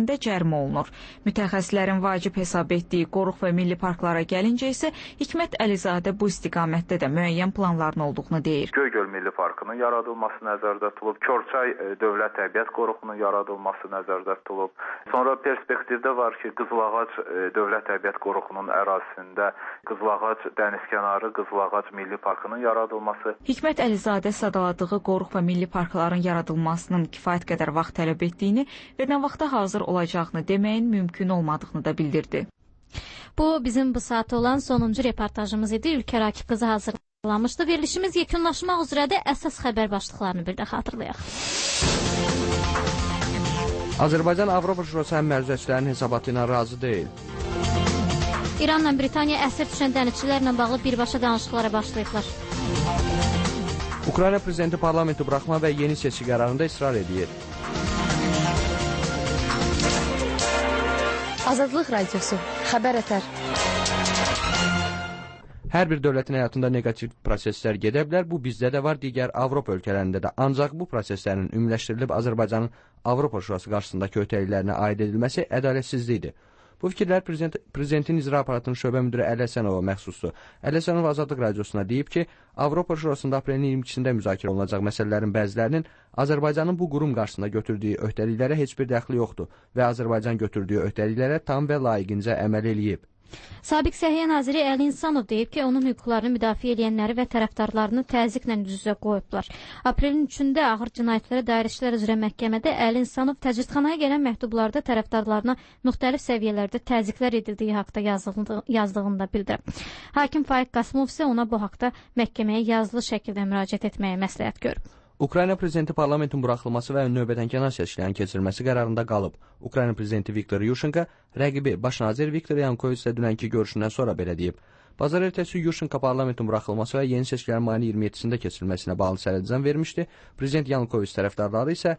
təqdim olunur. Mütəxəssislərin vacib hesab etdiyi qoruq və milli parklara gəlincə isə Hikmət Əlizadə bu istiqamətdə də müəyyən planların olduğunu deyir. Göygöl Milli Parkının yaradılması nəzərdə tutulub, Körçay Dövlət Təbiət Qoruğunun yaradılması nəzərdə tutulub. Sonra perspektivdə var ki, Qızılağac Dövlət Təbiət Qoruğunun ərazisində Qızılağac dənizkənarı Qızılağac Milli Parkının yaradılması. Hikmət Əlizadə sadaladığı qoruq və milli parkların yaradılmasının kifayət qədər vaxt tələb etdiyini və nə vaxta hazır olacağını deməyin mümkün olmadığını da bildirdi. Bu bizim bu saat olan sonuncu reportajımız idi. Ülkər Akif qızı hazırlamışdı. Verilişimiz yekunlaşmaq üzrədir. Əsas xəbər başlıqlarını bir də xatırlayaq. Azərbaycan Avropa Şurası həm məruzəçilərinin hesabatı ilə razı deyil. İranla Britaniya əsir düşən dənizçilərlə bağlı birbaşa danışıqlara başlayıblar. Ukrayna prezidenti parlamenti buraxma və yeni seçki qərarında israr edir. Azadlıq Radiosu, Xəbər Ətər. Hər bir dövlətin həyatında negativ proseslər gedə bilər. Bu bizdə də var, digər Avropa ölkələrində də. Ancaq bu proseslərin ümumiləşdirilib Azərbaycanın Avropa Şurası qarşısındakı öhdəliklərinə aid edilməsi ədalətsizlikdir. Bu fikirlər prezidentin icra aparatının şöbə müdiri Əli Həsənova məxsusdur. Əli Həsənov Azadlıq Radiosuna deyib ki, Avropa Şurasında aprelin 22-sində müzakirə olunacaq məsələlərin bəzilərinin Azərbaycanın bu qurum qarşısında götürdüyü öhdəliklərə heç bir dəxli yoxdur və Azərbaycan götürdüyü öhdəliklərə tam və layiqincə əməl eləyib. Sabiq Səhiyyə Naziri Əli İnsanov deyib ki, onun hüquqlarını müdafiə edənləri və tərəfdarlarını təzyiqlə üz-üzə qoyublar. Aprelin 3-də ağır cinayətlərə dair işlər üzrə məhkəmədə Əli İnsanov təcridxanaya gələn məktublarda tərəfdarlarına müxtəlif səviyyələrdə təzyiqlər edildiyi haqda yazdığını da bildirib. Hakim Faiq Qasımov isə ona bu haqda məhkəməyə yazılı şəkildə müraciət etməyə məsləhət görüb. Ukrayna prezidenti parlamentin buraxılması və növbədənkənar seçkilərin keçirilməsi qərarında qalıb. Ukrayna prezidenti Viktor Yushchenko rəqibi baş nazir Viktor Yanukovyçlə dünənki görüşündən sonra belə deyib. Bazar ertəsi Yushchenko parlamentin buraxılması və yeni seçkilərin mayın 27-sində keçirilməsinə bağlı sərəncam vermişdi. Prezident Yanukovyç tərəfdarları isə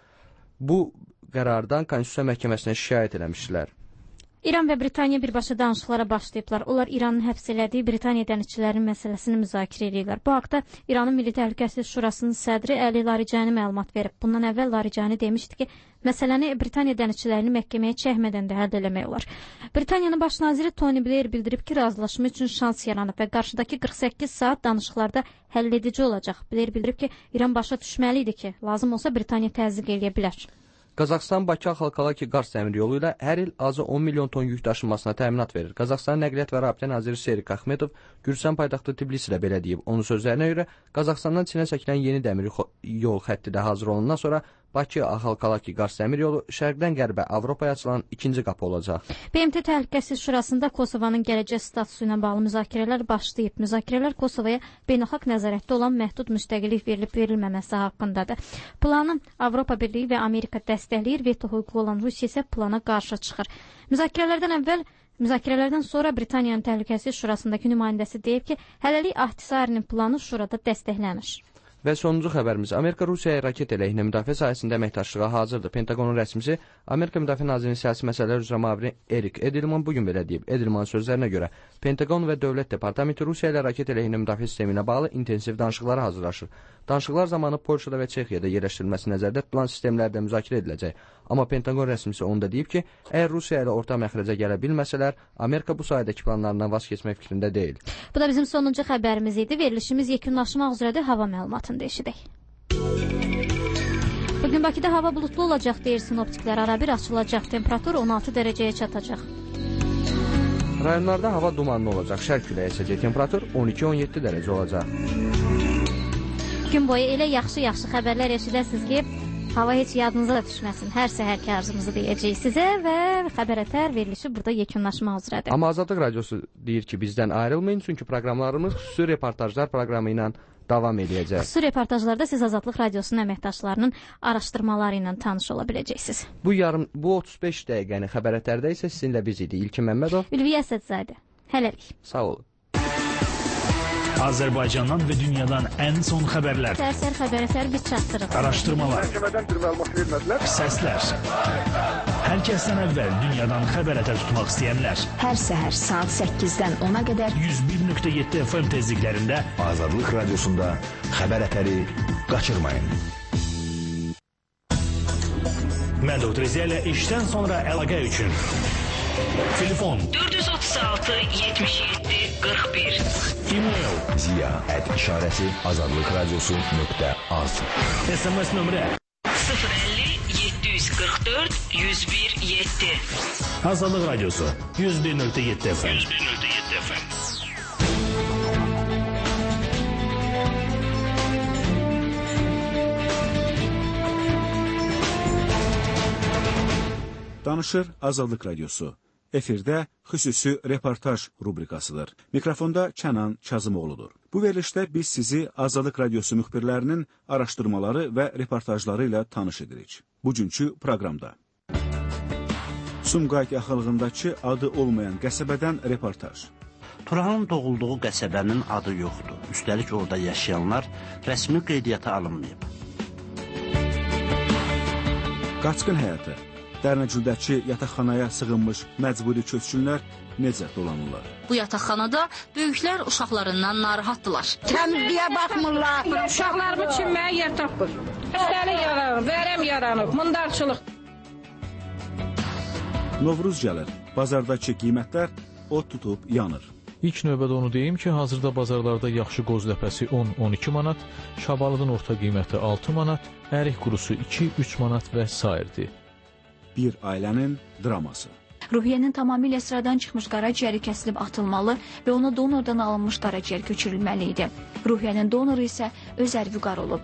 bu qərardan Konstitusiya Məhkəməsinə şikayət eləmişdilər. İran və Britaniya birbaşa danışıqlara başlayıblar. Onlar İranın həbs elədiyi Britaniya dənizçilərinin məsələsini müzakirə edirlər. Bu haqda İranın Milli Təhlükəsizlik Şurasının sədri Əli Larijani məlumat verib. Bundan əvvəl Larijani demişdi ki, məsələni Britaniya dənizçilərini məhkəməyə çəkmədən də həll eləmək olar. Britaniyanın baş naziri Tony Blair bildirib ki, razılaşma üçün şans yaranıb və qarşıdakı 48 saat danışıqlarda həll edici olacaq. Blair bildirib ki, İran başa düşməli idi ki, lazım olsa Britaniya təzyiq eləyə bilər. Qazaxıstan Bakı-Axalkalaki qars dəmir yolu ilə hər il azı 10 milyon ton yük daşınmasına təminat verir. Qazaxıstan Nəqliyyat və Rabitə naziri Serik Axmetov Gürcüstan paytaxtı Tbilisi ilə belə deyib. Onun sözlərinə görə Qazaxıstandan Çinə çəkilən yeni dəmir yol xətti də hazır olandan sonra Bakı-Axalkalaki qars dəmir yolu şərqdən qərbə Avropaya açılan ikinci qapı olacaq. BMT Təhlükəsizlik Şurasında Kosovanın gələcək statusu ilə bağlı müzakirələr başlayıb. Müzakirələr Kosovaya beynəlxalq nəzarətdə olan məhdud müstəqillik verilib-verilməməsi haqqındadır. Planı Avropa Birliyi və Amerika dəstəkləyir, veto hüququ olan Rusiya isə plana qarşı çıxır. Müzakirələrdən sonra Britaniyanın Təhlükəsizlik Şurasındakı nümayəndəsi deyib ki, hələlik Ahtisari'nin planı şurada dəstəklənir. Və sonuncu xəbərimiz, Amerika Rusiyaya raket əleyhinə müdafiə sahəsində əməkdaşlığa hazırdır. Pentaqonun rəsmisi Amerika Müdafiə Nazirinin siyasi məsələlər üzrə müavini Erik Edelman bugün belə deyib. Edelmanın sözlərinə görə Pentaqon və Dövlət Departamenti Rusiya ilə raket əleyhinə müdafiə sisteminə bağlı intensiv danışıqlara hazırlaşır. Danışıqlar zamanı Polşada və Çexiyada yerləşdirilməsi nəzərdə tutulan sistemlərdə müzakirə ediləcək. Amma Pentaqon rəsmisi onu da deyib ki, əgər Rusiya ilə orta məxrəcə gələ bilməsələr, Amerika bu sayədəki planlarından vaz keçmək fikrində deyil. Bu da bizim sonuncu xəbərimiz idi. Verilişimiz yekunlaşmaq üzrədir. Hava məlumatını da eşidək. Bugün Bakıda hava bulutlu olacaq deyir sinoptiklər. Arabir açılacaq. Temperatur 16 dərəcəyə çatacaq. Rayonlarda hava dumanlı olacaq. Şərq küləyi əsəcək. Temperatur 12-17 dərəcə olacaq. Gün boyu elə yaxşı xəbərlər eşidəsiniz ki, hava heç yadınıza da düşməsin. Hər səhərki arzumuzu deyəcəyik sizə və Xəbər Ətər verilişi burada yekunlaşmaq üzrədir. Amma Azadlıq Radiosu deyir ki, bizdən ayrılmayın, çünki proqramlarımız xüsusi reportajlar proqramı ilə davam edəcək. Xüsusi reportajlarda siz Azadlıq Radiosunun əməkdaşlarının araşdırmaları ilə tanış ola biləcəksiniz. Bu 35 dəqiqəni Xəbər Ətərdə isə sizinlə biz idi. İlkin Məmmədov, Ülviyə Əsədzadə. Hələlik. Sağ olun. Azərbaycandan və dünyadan ən son xəbərlər. Səhər Xəbər Ətər biz çatdırıq. Araşdırmalar. Məhkəmədən bir məlumat vermədilər. Səslər. Hər kəsdən əvvəl dünyadan xəbər ətər tutmaq istəyənlər. Hər səhər saat 8-dən 10-a qədər 101.7 FM tezliklərində Azadlıq Radiosunda Xəbər Ətəri qaçırmayın. Məhdud Rizə ilə işdən sonra əlaqə üçün telefon 436 77 41. E-mail ziya@işarəsi azadlıqradiosu.az. SMS nömrə 050 744 101 7. Azadlıq Radiosu 101.7 FM. Danışır Azadlıq Radiosu. Efirdə xüsusi reportaj rubrikasıdır. Mikrofonda Kənan Kazımoğludur. Bu verilişdə biz sizi Azadlıq Radiosu müxbirlərinin araşdırmaları və reportajları ilə tanış edirik. Bugünkü proqramda Sumqayıt yaxınlığındakı adı olmayan qəsəbədən reportaj. Turanın doğulduğu qəsəbənin adı yoxdur. Üstəlik orada yaşayanlar rəsmi qeydiyyata alınmayıb. Qaçqın həyatı. Dərnəcüldəki yataqxanaya sığınmış məcburi köçkünlər necə dolanırlar? Bu yataqxanada böyüklər uşaqlarından narahatdılar. Təmizliyə baxmırlar, uşaqlarımı çimməyə yer tapır. Üstəlik yaranıb, vərəm yaranıb, mundarçılıq. Novruz gəlir, bazardakı qiymətlər od tutub yanır. İlk növbədə onu deyim ki, hazırda bazarlarda yaxşı qoz ləpəsi 10-12 manat, şabalıdın orta qiyməti 6 manat, ərik qurusu 2-3 manat və sairdir. Bir ailənin draması. Ruhiyyənin tamamilə sıradan çıxmış qaraciyəri kəsilib atılmalı və ona donordan alınmış qaraciyər köçürülməli idi. Ruhiyyənin donoru isə öz ərvüqar olub.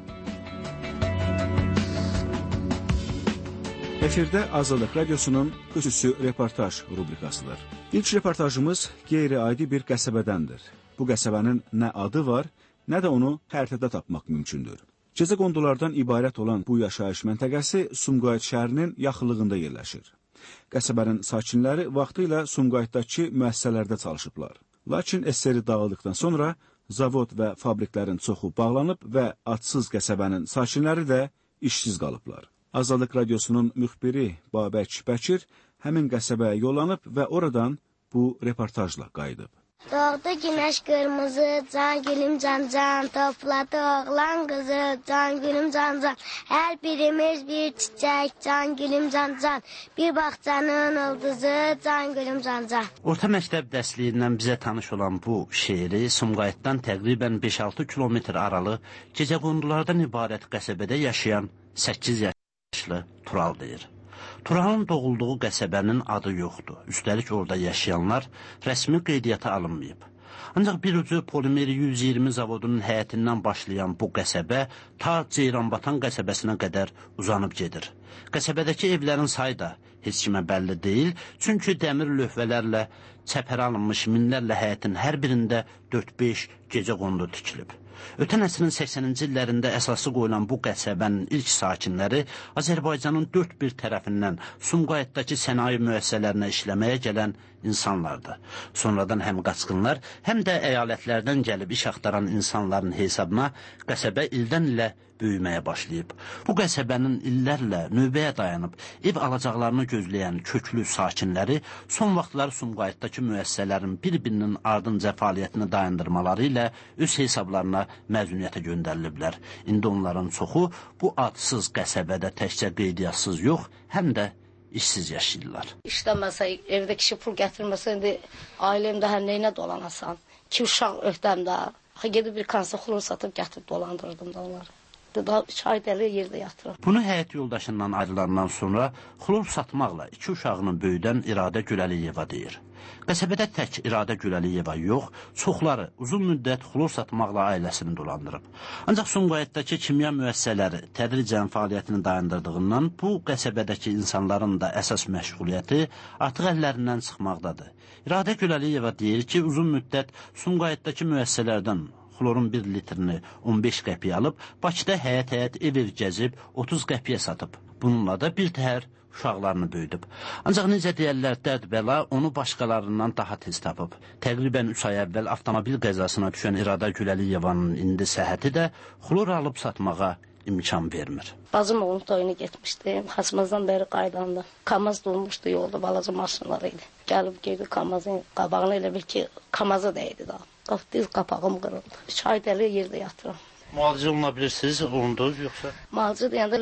Efirdə Azadlıq Radiosunun xüsusi reportaj rubrikasıdır. İlk reportajımız qeyri-adi bir qəsəbədəndir. Bu qəsəbənin nə adı var, nə də onu xəritədə tapmaq mümkündür. Gecə qondulardan ibarət olan bu yaşayış məntəqəsi Sumqayıt şəhərinin yaxınlığında yerləşir. Qəsəbənin sakinləri vaxtı ilə Sumqayıtdakı müəssisələrdə çalışıblar. Lakin SSR dağıldıqdan sonra zavod və fabriklərin çoxu bağlanıb və adsız qəsəbənin sakinləri də işsiz qalıblar. Azadlıq Radiosunun müxbiri Babək Bəkir həmin qəsəbəyə yollanıb və oradan bu reportajla qayıdıb. Doğdu günəş qırmızı, can gülüm can-can, topladı oğlan qızı, can gülüm can-can. Hər birimiz bir çiçək, can gülüm can-can. Bir bağçanın ulduzu, can gülüm can-can. Orta məktəb dərsliyindən bizə tanış olan bu şeiri Sumqayıtdan təqribən 5-6 kilometr aralı gecəqondulardan ibarət qəsəbədə yaşayan 8 yaşlı Tural deyir. Turanın doğulduğu qəsəbənin adı yoxdur. Üstəlik orada yaşayanlar rəsmi qeydiyyata alınmayıb. Ancaq bir ucu Polimeri 120 zavodunun həyətindən başlayan bu qəsəbə ta Ceyranbatan qəsəbəsinə qədər uzanıb gedir. Qəsəbədəki evlərin sayı da heç kimə bəlli deyil, çünki dəmir lövhələrlə çəpərə alınmış minlərlə həyətin hər birində 4-5 gecə qondu tikilib. Ötən əsrin 80-ci illərində əsası qoyulan bu qəsəbənin ilk sakinləri Azərbaycanın dörd bir tərəfindən Sumqayıtdakı sənaye müəssisələrinə işləməyə gələn insanlardır. Sonradan həm qaçqınlar, həm də əyalətlərdən gəlib iş axtaran insanların hesabına qəsəbə ildən ilə böyüməyə başlayıb. Bu qəsəbənin illərlə növbəyə dayanıb ev alacaqlarını gözləyən köklü sakinləri son vaxtlar Sumqayıtdakı müəssisələrin bir-birinin ardınca fəaliyyətini dayandırmaları ilə öz hesablarına məzuniyyətə göndəriliblər. İndi onların çoxu bu adsız qəsəbədə təkcə qeydiyyasız yox, həm də işsiz yaşayırlar. İşləməsə, evdə kişi pul gətirməsə, indi ailəmdə hər neyinə dolanasan. 2 uşaq öhdəmdə, gedib bir kansa xulur satıb gətirib dolandırırdım da onları. Daha 3 ay dəli yerdə yatırım. Bunu həyat yoldaşından ayrılandan sonra xulur satmaqla 2 uşağını böyüdən İradə Güləliyeva deyir. Qəsəbədə tək İradə Güləliyeva yox, çoxları uzun müddət xulur satmaqla ailəsini dolandırıb. Ancaq Sumqayıtdakı kimya müəssisələri tədricən fəaliyyətini dayandırdığından bu qəsəbədəki insanların da əsas məşğuliyyəti artıq əllərindən çıxmaqdadır. İradə Güləliyeva deyir ki, uzun müddət Sumqayıtdakı müəssisələrdən xlorun 1 litrini 15 qəpiyə alıb, Bakıda həyət-həyət ev gəzib 30 qəpiyə satıb. Bununla da bir təhər uşaqlarını böyüdüb. Ancaq necə deyərlər, dərd bəla onu başqalarından daha tez tapıb. Təqribən 3 ay əvvəl avtomobil qəzasına düşən İradə Güləliyevanın indi səhhəti də xlor alıb satmağa imkan vermir. Bacım oğlum toyuna getmişdi. Xaçmazdan bəri qaydanda. Kamaz durmuşdu yolda, balaca maşınları idi. Gəlib girdi Kamazın qabağına, elə bil ki, Kamaza dəydi daha. Diz qapağım qırıldı. 3 ay dəli yerdə yatıram. Müalicə oluna bilirsiniz, olundu yoxsa? Müalicə deyəndə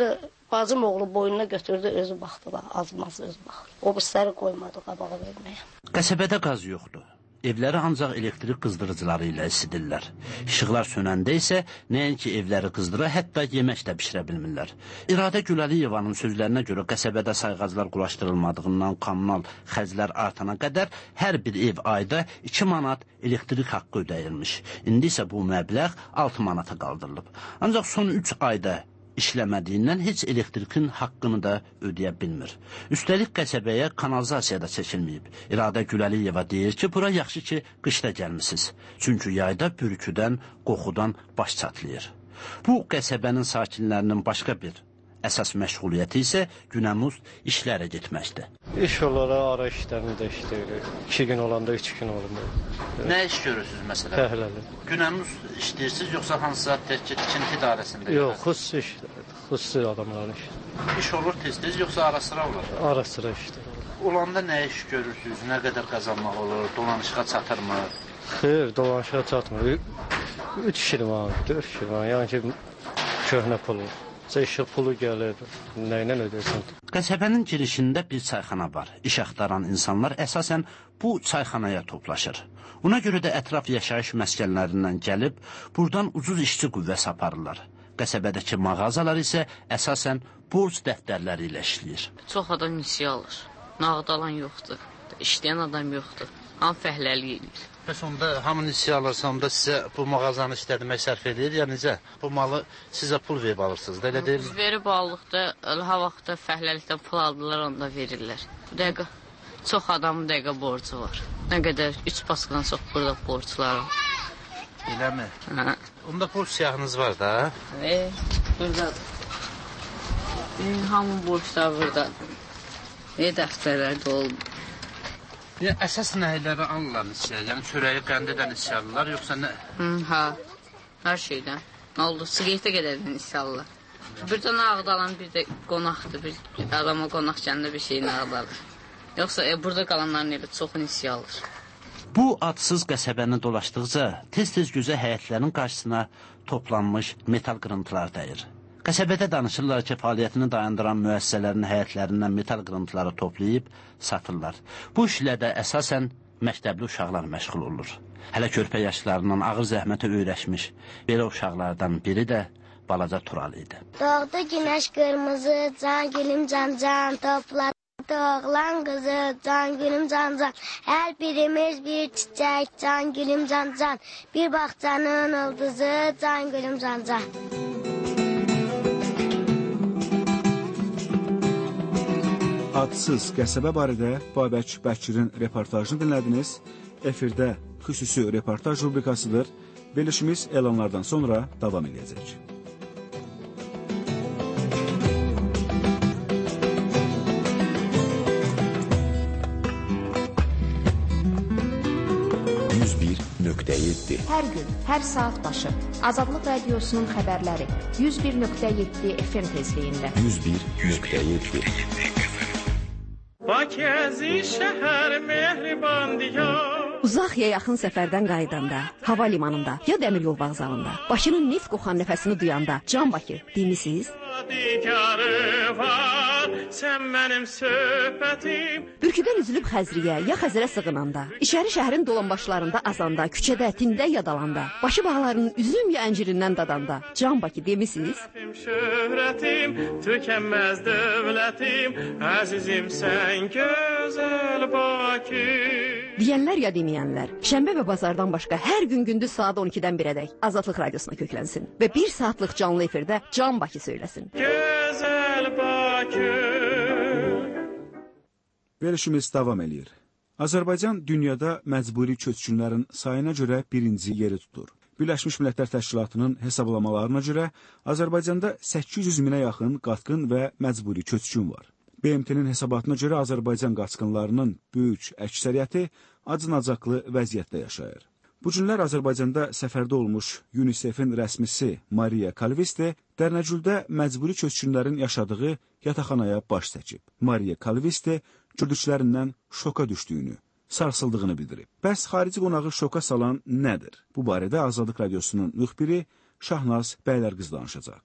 Bacım oğlu boynuna götürdü, özü baxdı da, azmaz özü baxdı. O birisləri qoymadı qabağa verməyə. Qəsəbədə qaz yoxdur. Evləri ancaq elektrik qızdırıcıları ilə isidirlər. İşıqlar sönəndə isə nəinki evləri qızdıra, hətta yemək də bişirə bilmirlər. İradə Güləliyevanın sözlərinə görə qəsəbədə sayğaclar quraşdırılmadığından kommunal xərclər artana qədər hər bir ev ayda 2 manat elektrik haqqı ödəyilmiş. İndi isə bu məbləğ 6 manata qaldırılıb. Ancaq son 3 ayda işləmədiyindən heç elektrikin haqqını da ödəyə bilmir. Üstəlik qəsəbəyə kanalizasiya da çəkilməyib. İradə Güləliyeva deyir ki, bura yaxşı ki, qışda gəlmisiniz. Çünki yayda bürküdən, qoxudan baş çatlayır. Bu qəsəbənin sakinlərinin başqa bir əsas məşğuliyyəti isə günəmuz işlərə getməkdir. İş olaraq ara işlərini də işləyirik. 2 gün olanda 3 gün olmur. Nə iş görürsünüz məsələn? Fəhləli. Günəmuz işləyirsiniz yoxsa hansısa tikinti idarəsində? Yox, xüsusi işlər. Xüsusi adamların işi. İş olur tez-tez yoxsa ara sıra olur? Ara sıra işlər. Olanda nə iş görürsünüz? Nə qədər qazanmaq olur? Dolanışığa çatırmı? Xeyr, dolanışığa çatmır. 3 şirman, 4 şirman, yəni ki, köhnə pulu. İşıq pulu gəlir, nə ilə ödəyirsən? Qəsəbənin girişində bir çayxana var. İş axtaran insanlar əsasən bu çayxanaya toplaşır. Ona görə də ətraf yaşayış məskənlərindən gəlib, buradan ucuz işçi qüvvəsi aparırlar. Qəsəbədəki mağazalar isə əsasən borc dəftərləri ilə işləyir. Çox adam nisiyə alır. Nağd alan yoxdur. İşləyən adam yoxdur. Hamı fəhləlik edir. Bəs onda hamı nisiyə alırsa, onda sizə bu mağazanı işlədmək sərf edir, ya necə? Bu malı sizə pul verib alırsınız, da elə deyil mi? Biz verib aldıqda, ha vaxtda fəhləlikdən pul aldılar, onda verirlər. Bu dəqiqə çox adamın dəqiqə borcu var. Nə qədər 3 baskıdan çox burada borclar var. Elə mi? Hə. Onda borc siyahınız var da? Buradadır. Hamı borclar buradadır. Dəftərlərdə oldu. Əsas nəyləri alırlar nisiyə? Yəni çörəyi qəndədən nisiyə alırlar, yoxsa nə? Ha, hər şeydən. Nə oldu? Siqaretə qədərdən nisiyə alırlar. Bir də nağd alan bir də qonaqdır. Bir adama qonaq gəndə bir şey nağd alır. Yoxsa burada qalanların elə çoxu nisiyə alır. Bu adsız qəsəbəni dolaşdıqca tez-tez gözə həyətlərin qarşısına toplanmış metal qırıntılar dəyir. Qəsəbədə danışırlar ki, fəaliyyətini dayandıran müəssisələrin həyətlərindən metal qırıntıları toplayıb satırlar. Bu işlə də əsasən məktəbli uşaqlar məşğul olur. Hələ körpə yaşlarından ağır zəhmətə öyrəşmiş belə uşaqlardan biri də balaca Tural idi. Doğdu günəş qırmızı, can gülüm can topladı oğlan qızı, can gülüm can. Hər birimiz bir çiçək, can gülüm can. Bir bağçanın ulduzu, can gülüm can. Adsız qəsəbə barədə Babək Bəkirin reportajını dinlədiniz. Efirdə xüsusi reportaj rubrikasıdır. Verilişimiz elanlardan sonra davam edəcək. Hər gün, hər saat başı Azadlıq Radiosunun xəbərləri 101.7 FM tezliyində. 101.7 Bakəzi şəhər mehriban diyar. Uzaq ya yaxın səfərdən qayıdanda, hava limanında ya dəmir yol vağzalında, Bakının neft qoxan nəfəsini duyanda, Can Bakı demisiniz? Sən mənim söhbətim. Bürküdən üzülüb Xəzriyə ya Xəzərə sığınanda, İçəri şəhərin dolanbaşlarında azanda, küçədə, tində ya dalanda, Başı bağlarının üzüm ya əncirindən dadanda, Can Bakı demisiniz? Şöhrətim, tükənməz dövlətim, əzizim sən gözəl Bakı. Deyənlər ya deməyənlər, şənbə və bazardan başqa hər gün gündüz saat 12-dən 1-ədək Azadlıq Radiosuna köklənsin və 1 saatlıq canlı efirdə Can Bakı söyləsin. Gözəl Bakı. Verilişimiz davam edir. Azərbaycan dünyada məcburi köçkünlərin sayına görə birinci yeri tutur. Birləşmiş Millətlər Təşkilatının hesablamalarına görə Azərbaycanda 800 minə yaxın qatqın və məcburi köçkün var. BMT-nin hesabatına görə Azərbaycan qaçqınlarının böyük əksəriyyəti acınacaqlı vəziyyətdə yaşayır. Bu günlər Azərbaycanda səfərdə olmuş UNICEF-in rəsmisi Mariya Kalviste Dərnəcüldə məcburi köçkünlərin yaşadığı yataqxanaya baş çəkib. Mariya Kalviste gördüklərindən şoka düşdüyünü, sarsıldığını bildirib. Bəs xarici qonağı şoka salan nədir? Bu barədə Azadlıq Radiosunun müxbiri Şahnaz Bəylərqız danışacaq.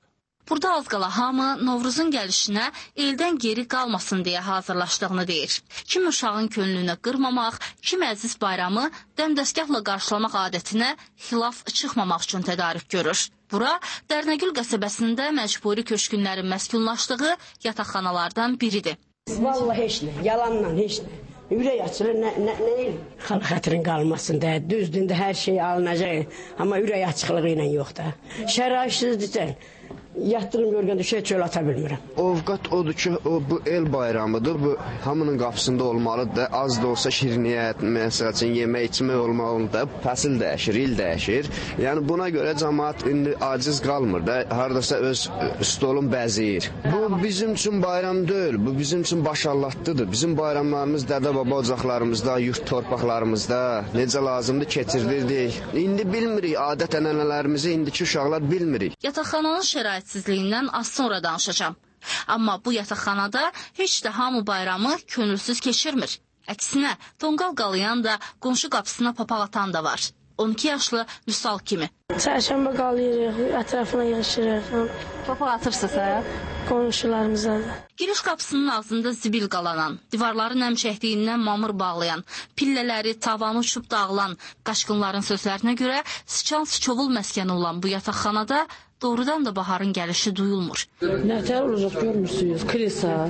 Burada az qala hamı Novruzun gəlişinə eldən geri qalmasın deyə hazırlaşdığını deyir. Kim uşağın könlünü qırmamaq, kim əziz bayramı dəmdəstgahla qarşılamaq adətinə xilaf çıxmamaq üçün tədarük görür. Bura Dərnəgül qəsəbəsində məcburi köçkünlərin məskunlaşdığı yataqxanalardan biridir. Vallahi heç nə, yalanla heç nə. Ürək açılır, nə elə? Xalq xətrin qalmasın da, düzdür də hər şey alınacaq, amma ürək açıqlığı ilə yox da. Şəraitsizdir. Yatdığım görgəndə çöl ata bilmirəm. Ovqat odur ki, bu el bayramıdır, bu hamının qapısında olmalıdır. Az da olsa şirniyyət, məsəl üçün yemək içmək olmalıdır. Fəsil dəyişir, il dəyişir. Yəni buna görə cəmaət indi aciz qalmır da, hardasa öz stolun bəziyir. Bu bizim üçün bayram deyil, bu bizim üçün başallatlıdır. Bizim bayramlarımız dədə-baba ocaqlarımızda, yurt torpaqlarımızda necə lazımdır keçirdirdik. İndi bilmirik, adət-ənənələrimizi indiki uşaqlar bilmirik. Yataqxananın şəraitsizliyindən az sonra danışacağım. Amma bu yataqxanada heç də hamı bayramı könülsüz keçirmir. Əksinə, tonqal qalayan da, qonşu qapısına papaq atan da var. 12 yaşlı Vüsal kimi. Çərşənbə qalayırıq, ətrafına yığışırıq. Papaq atırsınız, hə? Qonşularımıza da. Giriş qapısının ağzında zibil qalanan, divarları nəm çəkdiyindən mamır bağlayan, pillələri, tavanı uçub dağılan, qaçqınların sözlərinə görə sıçan-sıçovul məskəni olan bu yataqxanada doğrudan da baharın gəlişi duyulmur. Nətər olacaq görmürsünüz, krisa,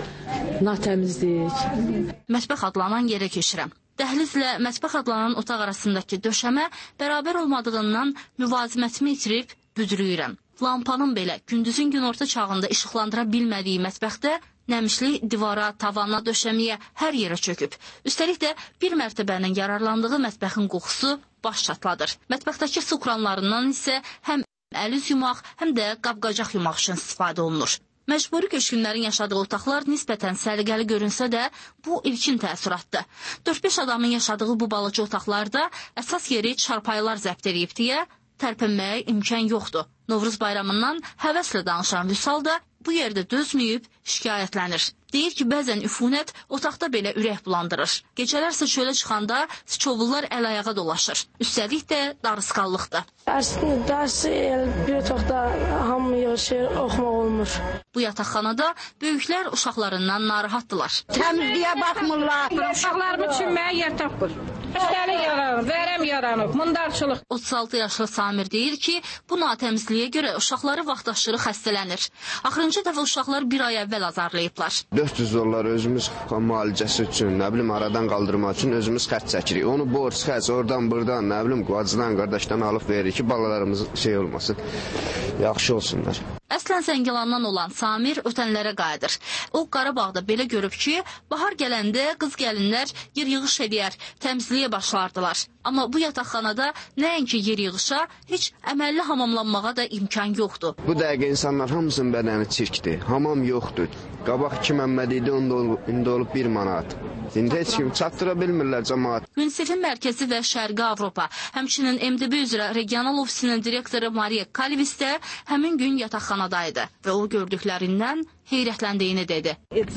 natəmizlik. Mətbəx adlanan yerə keçirəm. Dəhlizlə mətbəx adlanan otaq arasındakı döşəmə bərabər olmadığından müvazimətimi itirib büdrüyürəm. Lampanın belə gündüzün günorta çağında işıqlandıra bilmədiyi mətbəxdə nəmişlik divara, tavana, döşəməyə hər yerə çöküb. Üstəlik də bir mərtəbənin yararlandığı mətbəxin qoxusu baş çatladır. Mətbəxdəki su kranlarından isə həm əl-üz yumaq, həm də qab-qacaq yumaq üçün istifadə olunur. Məcburi köçkünlərin yaşadığı otaqlar nisbətən səliqəli görünsə də, bu ilkin təəssüratdır. 4-5 adamın yaşadığı bu balaca otaqlarda əsas yeri çarpayılar zəbt edib deyə tərpənməyə imkan yoxdur. Novruz bayramından həvəslə danışan Vüsal da bu yerdə dözməyib şikayətlənir. Deyir ki, bəzən üfunət otaqda belə ürək bulandırır. Gecələrsə çölə çıxanda sıçovullar əl-ayağa dolaşır. Üstəlik də darısqallıqdır. Dərsi bir otaqda hamı yığışır, oxumaq olmur. Bu yataqxanada böyüklər uşaqlarından narahatdılar. Təmizliyə baxmırlar. Uşaqlarımı çimməyə yer tapır. Üstəlik yaranıb, vərəm yaranıb, mundarçılıq. 36 yaşlı Samir deyir ki, bu natəmizliyə görə uşaqları vaxtaşırı xəstələnir. Axırıncı dəfə uşaqlar bir ay əvvəl azarlayıblar. 400 dollar özümüz müalicəsi üçün, nə bilim, aradan qaldırmaq üçün özümüz xərc çəkirik. Onu borc, xərc, oradan, buradan, nə bilim, qacıdan, qardaşdan alıb veririk ki, balalarımız şey olmasın, yaxşı olsunlar. Əslən Zəngilandan olan Samir ötənlərə qayıdır. O, Qarabağda belə görüb ki, bahar gələndə qız gəlinlər yer yığış edər, təmizliyə başlardılar. Amma bu yataqxanada nəinki yer yığışa, heç əməlli hamamlanmağa da imkan yoxdur. Bu dəqiqə insanlar hamısının bədəni çirkdir, hamam yoxdur. Qabaq 2 Məmməd idi, indi olub 1 manat. İndi heç kim çatdıra bilmirlər cəmaat. UNICEF-in mərkəzi və Şərqi Avropa, həmçinin MDB üzrə regional ofisinin direktoru Mariya Kalivis də həmin gün yataqxanadaydı və o gördüklərindən heyrətləndiyini dedi.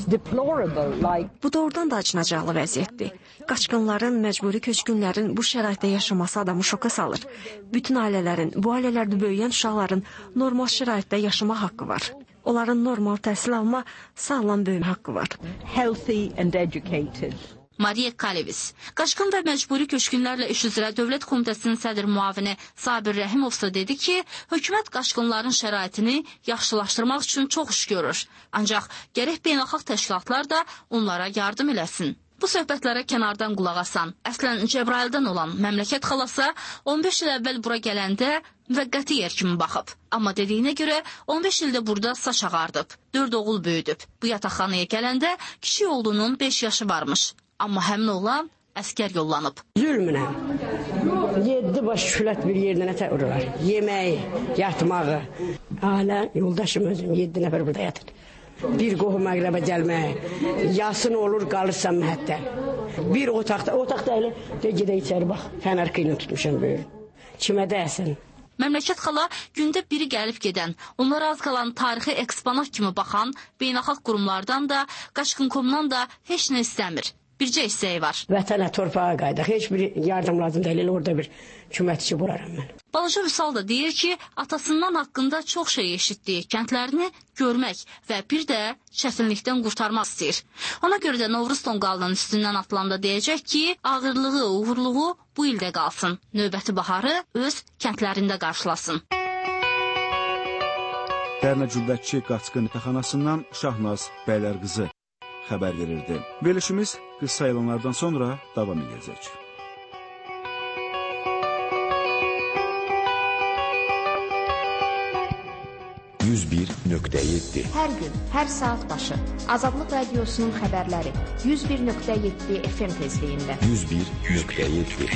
Bu doğrudan da acınacaqlı vəziyyətdir. Qaçqınların, məcburi köçkünlərin bu şəraitdə yaşaması adamı şoka salır. Bütün ailələrin, bu ailələrdə böyüyən uşaqların normal şəraitdə yaşama haqqı var. Onların normal təhsil alma, sağlam böyümə haqqı var. Mariya Kalivis. Qaçqın və məcburi köçkünlərlə iş üzrə Dövlət Komitəsinin sədr müavini Sabir Rəhimovsa dedi ki, hökumət qaçqınların şəraitini yaxşılaşdırmaq üçün çox iş görür. Ancaq gərək beynəlxalq təşkilatlar da onlara yardım eləsin. Bu söhbətlərə kənardan qulaq asan, əslən Cəbrayıldan olan məmləkət xalası 15 il əvvəl bura gələndə müvəqqəti yer kimi baxıb. Amma dediyinə görə 15 ildə burada saç ağardıb, 4 oğul böyüdüb. Bu yataqxanaya gələndə kişi oğlunun 5 yaşı varmış. Amma həmin oğlan əskər yollanıb. Zülmünə 7 baş külət bir yerdə nətə ururlar. Yeməyi, yatmağı. Ailə, yoldaşım özüm 7 nəfər burada yatır. Bir qohum əqrəbə gəlməyə, yasın olur, qalırsan məhətdə. Bir otaqda elə, gedə içəri bax, fənər qıynı tutmuşam böyür. Kimə dəyəsin? Məmləkət xala gündə biri gəlib gedən, onlara az qalan tarixi eksponat kimi baxan beynəlxalq qurumlardan da, Qaçqın.comdan da heç nə istəmir. bircə istəyi var. Vətənə, torpağa qayıdaq. Heç bir yardım lazım deyil. Orada bir köməkçi bularam mən. Balaca Vüsal da deyir ki, atasından haqqında çox şey eşitdiyi kəndlərini görmək və bir də çətinlikdən qurtarmaq istəyir. Ona görə də Novruz tonqalının üstündən atılanda deyəcək ki, ağırlığı, uğurluğu bu ildə qalsın. Növbəti baharı öz kəndlərində qarşılasın. Dərnəcüldəki Qaçqın yataqxanasından Şahnaz Bəylərqızı xəbər verirdi. Verilişimiz qısa elanlardan sonra davam edəcək. Hər gün, hər saat başı Azadlıq Radiosunun xəbərləri 101.7 FM tezliyində. 101.7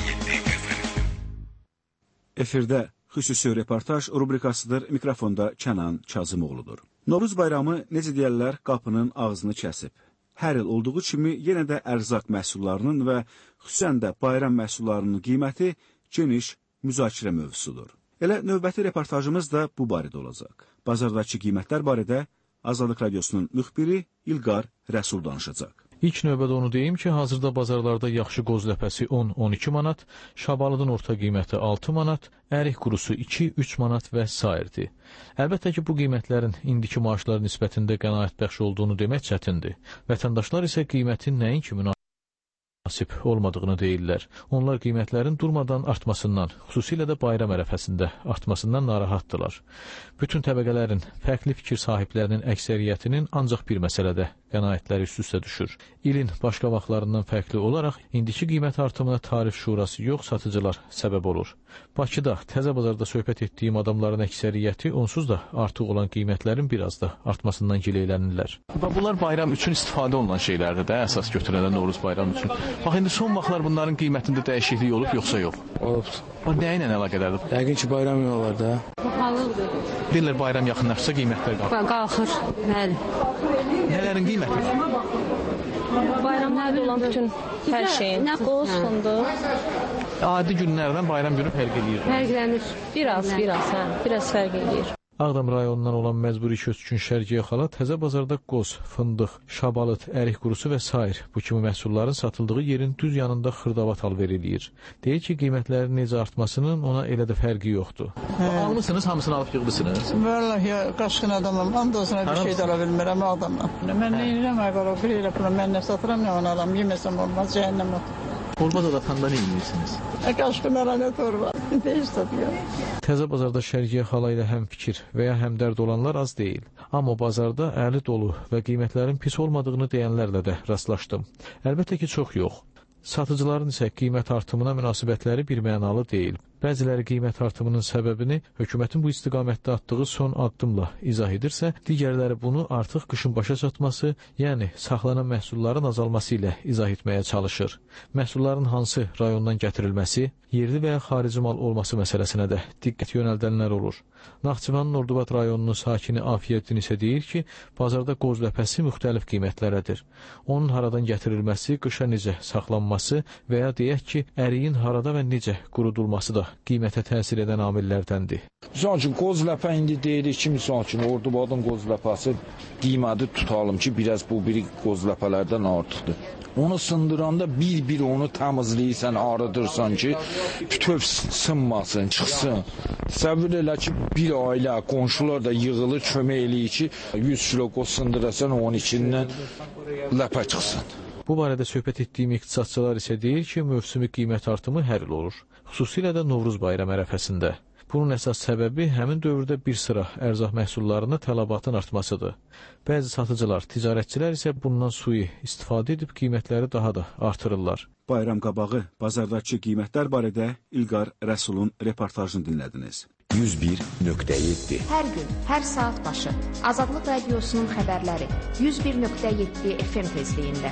Efirdə xüsusi reportaj rubrikasıdır. Mikrofonda Kənan Kazımoğludur. Novruz bayramı, necə deyərlər, qapının ağzını kəsib. Hər il olduğu kimi yenə də ərzaq məhsullarının və xüsusən də bayram məhsullarının qiyməti geniş müzakirə mövzusudur. Elə növbəti reportajımız da bu barədə olacaq. Bazardakı qiymətlər barədə Azadlıq Radiosunun müxbiri İlqar Rəsul danışacaq. İlk növbədə onu deyim ki, hazırda bazarlarda yaxşı qoz ləpəsi 10-12 manat, şabalıdın orta qiyməti 6 manat, ərik qurusu 2-3 manat və sairdir. Əlbəttə ki, bu qiymətlərin indiki maaşlar nisbətində qənaətbəxş olduğunu demək çətindir. Vətəndaşlar isə qiymətin nəinki münasib olmadığını deyirlər. Onlar qiymətlərin durmadan artmasından, xüsusilə də bayram ərəfəsində artmasından narahatdırlar. Bütün təbəqələrin, fərqli fikir sahiblərinin əksəriyyətinin ancaq bir məsələdə qənaətləri üst-üstə düşür. İlin başqa vaxtlarından fərqli olaraq indiki qiymət artımına tarif şurası yox, satıcılar səbəb olur. Bakıda, Təzə bazarda söhbət etdiyim adamların əksəriyyəti onsuz da artıq olan qiymətlərin biraz da artmasından gileylənirlər. Bunlar bayram üçün istifadə olunan şeylərdir də, əsas götürəndə Novruz bayramı üçün. Bax, indi son vaxtlar bunların qiymətində dəyişiklik olub, yoxsa yox? Olub. Nə ilə əlaqədərdir? Yəqin ki, bayram olar da. Pahalıdır. Deyirlər, bayram yaxınlaşsa qiymətlər qalxır. Qalxır, bəli. Nələrin qiyməti? Bayramlarda olan bütün hər şeyin. Nə qoz, fındıq. Adi günlərdən bayram günü fərq eləyir. Fərqlənir. Biraz, hə. Biraz fərq eləyir. Ağdam rayonundan olan məcburi köçkün Şərqiyə xala Təzə bazarda qoz, fındıq, şabalıd, ərik qurusu və sair bu kimi məhsulların satıldığı yerin düz yanında xırdavat alver eləyir. Deyir ki, qiymətlərin necə artmasının ona elə də fərqi yoxdur. Almısınız, hamısını alıb yığdısınız? Vallahi qaçqın adamım, andosuna bir şey də ala bilmirəm Ağdamdan. Mən neyirəm əgər o bir elə pula mən nə satıram, nə onu alam, yeməsəm olmaz, cəhənnəm otur. Torbada da tanda nə edirsiniz? Qaçqın aranə torba, deyiş satıyor. Təzə bazarda Şərqiyə xala ilə həm fikir və ya həm dərd olanlar az deyil. Amma bazarda əli dolu və qiymətlərin pis olmadığını deyənlərlə də rastlaşdım. Əlbəttə ki, çox yox. Satıcıların isə qiymət artımına münasibətləri birmənalı deyil. Bəziləri qiymət artımının səbəbini hökumətin bu istiqamətdə atdığı son addımla izah edirsə, digərləri bunu artıq qışın başa çatması, yəni saxlanan məhsulların azalması ilə izah etməyə çalışır. Məhsulların hansı rayondan gətirilməsi, yerli və ya xarici mal olması məsələsinə də diqqət yönəldənlər olur. Naxçıvanın Ordubad rayonunun sakini Afiyəddin isə deyir ki, bazarda qoz ləpəsi müxtəlif qiymətlərədir. Onun haradan gətirilməsi, qışa necə saxlanması və ya deyək ki, əriyin harada və necə qurudulması da qiymətə təsir edən amillərdəndir. Misal üçün, qoz ləpə indi deyirik ki, misal üçün, Ordubadın qoz ləpəsi qiyməti tutalım ki, biraz bu biri qoz ləpələrdən artıqdır. Onu sındıranda bir-bir onu təmizləyirsən, arıdırsan ki, bütöv sınmasın, çıxsın. Təsəvvür elə ki, bir ailə, qonşular da yığılır, kömək eləyir ki, 100 kilo qoz sındırasan, onun içindən ləpə çıxsın. Bu barədə söhbət etdiyim iqtisadçılar isə deyir ki, mövsümi qiymət artımı hər il olur. Xüsusilə də Novruz bayram ərəfəsində. Bunun əsas səbəbi həmin dövrdə bir sıra ərzaq məhsullarına tələbatın artmasıdır. Bəzi satıcılar, ticarətçilər isə bundan sui istifadə edib qiymətləri daha da artırırlar. Bayram qabağı bazardakı qiymətlər barədə İlqar Rəsulun reportajını dinlədiniz. 101.7 Hər gün, hər saat başı Azadlıq Radiosunun xəbərləri 101.7 FM tezliyində.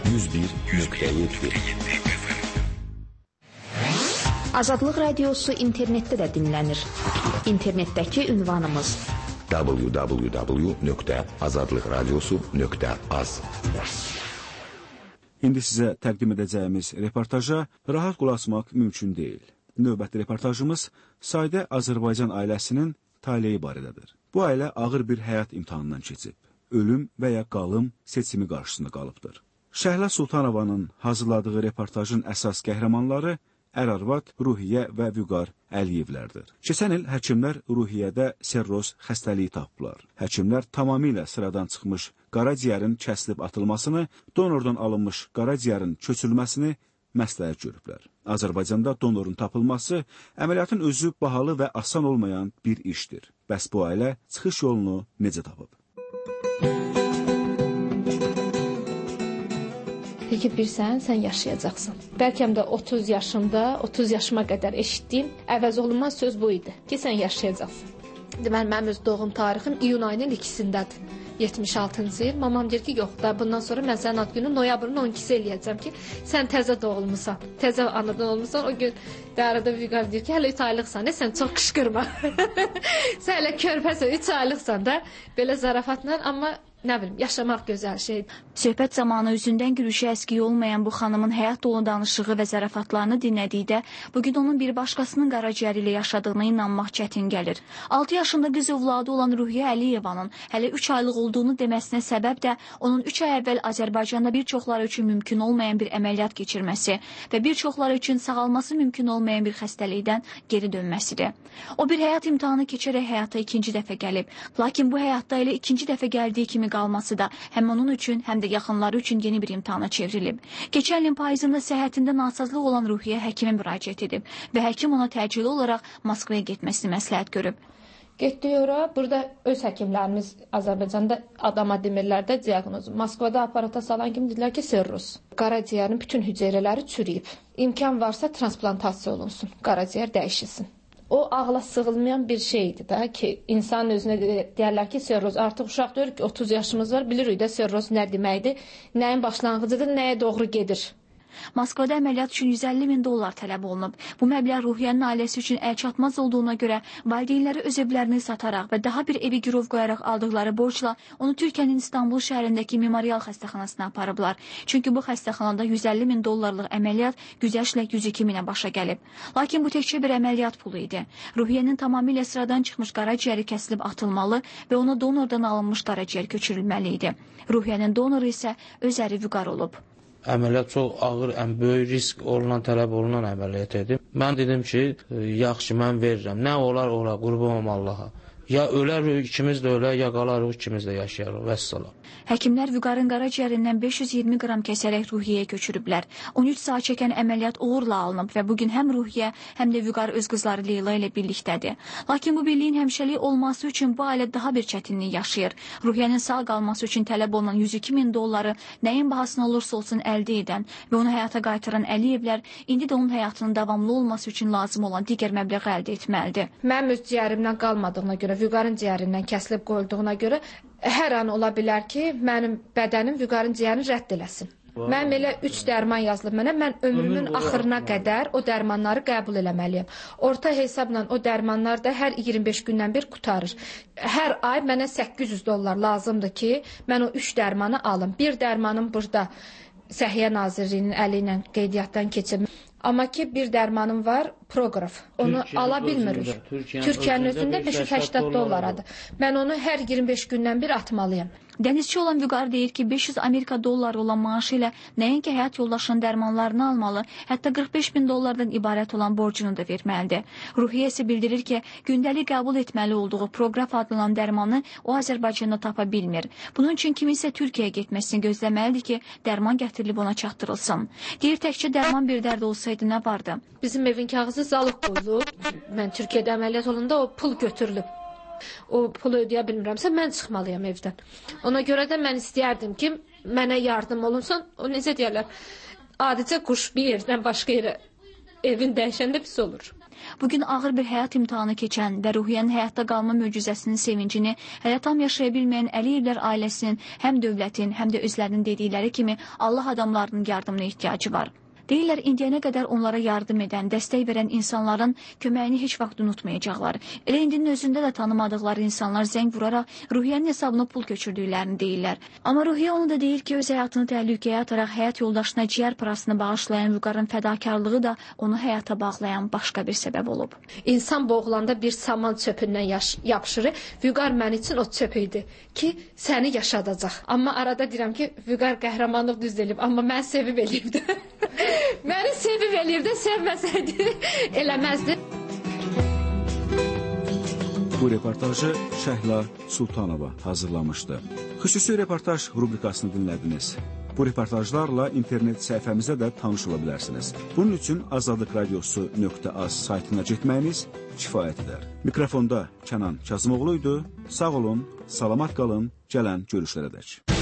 101.7 Azadlıq Radiosu internetdə də dinlənir. İnternetdəki ünvanımız www.azadlıqradiosu.az İndi sizə təqdim edəcəyimiz reportaja rahat qulaq asmaq mümkün deyil. Növbəti reportajımız sadə Azərbaycan ailəsinin taleyi barədədir. Bu ailə ağır bir həyat imtahanından keçib. Ölüm və ya qalım seçimi qarşısında qalıbdır. Şəhla Sultanovanın hazırladığı reportajın əsas qəhrəmanları ər-arvad Ruhiyyə və Vüqar Əliyevlərdir. Keçən il həkimlər Ruhiyyədə serroz xəstəliyi tapıblar. Həkimlər tamamilə sıradan çıxmış qaraciyərin kəsilib atılmasını, donordan alınmış qaraciyərin köçürülməsini məsləhət görüblər. Azərbaycanda donorun tapılması əməliyyatın özü bahalı və asan olmayan bir işdir. Bəs bu ailə çıxış yolunu necə tapıb? Peki bilsən, sən yaşayacaqsın. Bəlkə də 30 yaşımda, 30 yaşıma qədər eşitdiyim əvəz olunmaz söz bu idi ki, sən yaşayacaqsın. Deməli, mənim öz doğum tarixim iyun ayının 2-sindədir. 76-cı il. Mamam deyir ki, yox da bundan sonra mən sənin ad günü noyabrın 12-si eləyəcəm ki, sən təzə doğulmusan, təzə anadan olmusan. O gün Dərada Vüqar deyir ki, hələ 3 aylıqsan, sən çox qışqırma. Sən hələ körpəsən, 3 aylıqsan da, belə zarafatla, amma nə bilim, yaşamaq gözəl şeydir. Söhbət zamanı üzündən gülüşü əskiyi olmayan bu xanımın həyat dolu danışığı və zarafatlarını dinlədikdə, bugün onun bir başqasının qaraciyəri ilə yaşadığına inanmaq çətin gəlir. 6 yaşında qız övladı olan Ruhiyyə Əliyevanın hələ 3 aylıq olduğunu deməsinə səbəb də onun 3 ay əvvəl Azərbaycanda bir çoxları üçün mümkün olmayan bir əməliyyat keçirməsi və bir çoxları üçün sağalması mümkün olmayan bir xəstəlikdən geri dönməsidir. O bir həyat imtahanı keçərək həyata ikinci dəfə gəlib. Lakin bu həyatda elə ikinci dəfə gəldiyi kimi qalması da həm onun üçün, həm də yaxınları üçün yeni bir imtahana çevrilib. Keçən ilin payızında səhhətində nasazlıq olan Ruhiyyə həkimə müraciət edib və həkim ona təcili olaraq Moskvaya getməsini məsləhət görüb. Getdik ora, burada öz həkimlərimiz Azərbaycanda adama demirlər də diaqnozu. Moskvada aparata salan kimi dedilər ki, serroz. Qaraciyərin bütün hüceyrələri çürüyüb. İmkan varsa transplantasiya olunsun, qaraciyər dəyişilsin. O ağla sığılmayan bir şeydi də ki, insanın özünə deyərlər ki, serroz. Artıq uşaq deyir ki, 30 yaşımız var, bilirik də serroz nə deməkdir, nəyin başlanğıcıdır, nəyə doğru gedir. Moskvada əməliyyat üçün $150.000 tələb olunub. Bu məbləğ Ruhiyyənin ailəsi üçün əlçatmaz olduğuna görə valideynləri öz evlərini sataraq və daha bir evi girov qoyaraq aldıqları borcla onu Türkiyənin İstanbul şəhərindəki Memorial xəstəxanasına aparıblar. Çünki bu xəstəxanada $150.000 əməliyyat güzəştlə 102.000-ə başa gəlib. Lakin bu təkcə bir əməliyyat pulu idi. Ruhiyyənin tamamilə sıradan çıxmış qaraciyəri kəsilib atılmalı və ona donordan alınmış qaraciyər köçürülməli idi. Ruhiyyənin donoru isə öz əri Vüqar olub. Əməliyyat çox ağır, ən böyük risk tələb olunan əməliyyat idi. Mən dedim ki, yaxşı, mən verirəm. Nə olar, qurbanım Allaha. Ya ölərük, ikimiz də ölər, ya qalarıq, ikimiz də yaşayarıq, vəssalam. Həkimlər Vüqarın qaraciyərindən 520 qram kəsərək Ruhiyyəyə köçürüblər. 13 saat çəkən əməliyyat uğurla alınıb və bugün həm Ruhiyyə, həm də Vüqar öz qızları Leyla ilə birlikdədir. Lakin bu birliyin həmişəlik olması üçün bu ailə daha bir çətinlik yaşayır. Ruhiyyənin sağ qalması üçün tələb olunan $102.000 nəyin bahasına olursa olsun əldə edən və onu həyata qaytaran Əliyevlər indi də onun həyatının davamlı olması üçün lazım olan digər məbləği əldə etməlidir. Mənim öz ciyərimdən qalmadığına görə, Vüqarın ciyərindən kəsilib qoyulduğuna görə hər an ola bilər ki, mənim bədənim Vüqarın ciyərini rədd eləsin. Mənim elə 3 dərman yazılıb mənə, mən ömrümün axırına qədər o dərmanları qəbul eləməliyəm. Orta hesabla o dərmanlar da hər 25 gündən bir qutarır. Hər ay mənə $800 lazımdır ki, mən o 3 dərmanı alım. Bir dərmanım burada Səhiyyə Nazirliyinin əli ilə qeydiyyatdan keçib. Amma ki, bir dərmanım var, Prograf. Onu ala bilmirik. Türkiyənin özündə $580. Mən onu hər 25 gündən bir atmalıyam. Dənizçi olan Vüqar deyir ki, $500 olan maaşı ilə nəinki həyat yoldaşının dərmanlarını almalı, hətta $45.000 ibarət olan borcunu da verməlidir. Ruhiyyə isə bildirir ki, gündəlik qəbul etməli olduğu Prograf adlanan dərmanı o Azərbaycanda tapa bilmir. Bunun üçün kiminsə Türkiyəyə getməsini gözləməlidir ki, dərman gətirilib ona çatdırılsın. Deyir, təkcə dərman bir dərd olsaydı nə vardı? Bizim evin kağızı zalıq qoyulub. Mən Türkiyədə əməliyyat olanda o pul götürülüb. O pulu ödəyə bilmirəmsə, mən çıxmalıyam evdən. Ona görə də mən istəyərdim ki, mənə yardım olunsun. O necə deyərlər, adicə quş bir yerdən başqa yerə evin dəyişəndə pis olur. Bugün ağır bir həyat imtahanı keçən və Ruhiyyənin həyatda qalma möcüzəsinin sevincini hələ tam yaşaya bilməyən Əliyevlər ailəsinin həm dövlətin, həm də özlərinin dedikləri kimi Allah adamlarının yardımına ehtiyacı var. Deyirlər, indiyənə qədər onlara yardım edən, dəstək verən insanların köməyini heç vaxt unutmayacaqlar. Elə indinin özündə də tanımadıqları insanlar zəng vuraraq Ruhiyyənin hesabına pul köçürdüklərini deyirlər. Amma Ruhiyyə onu da deyir ki, öz həyatını təhlükəyə ataraq həyat yoldaşına ciyər parasını bağışlayan Vüqarın fədakarlığı da onu həyata bağlayan başqa bir səbəb olub. İnsan boğulanda bir saman çöpündən yapışır. Vüqar mən üçün o çöp idi ki, səni yaşadacaq. Amma arada deyirəm ki, Vüqar qəhrəmanlıq düz elib, amma mən sevib eləyibdi. Məni sevib eləyibdi, sevməsəydi eləməzdi. Bu reportajı Şəhla Sultanova hazırlamışdı. Xüsusi reportaj rubrikasını dinlədiniz. Bu reportajlarla internet səhifəmizdə də tanış ola bilərsiniz. Bunun üçün azadlıqradiosu.az saytına getməyiniz kifayət edər. Mikrofonda Kənan Kazımoğlu idi. Sağ olun, salamat qalın, gələn görüşlərədək.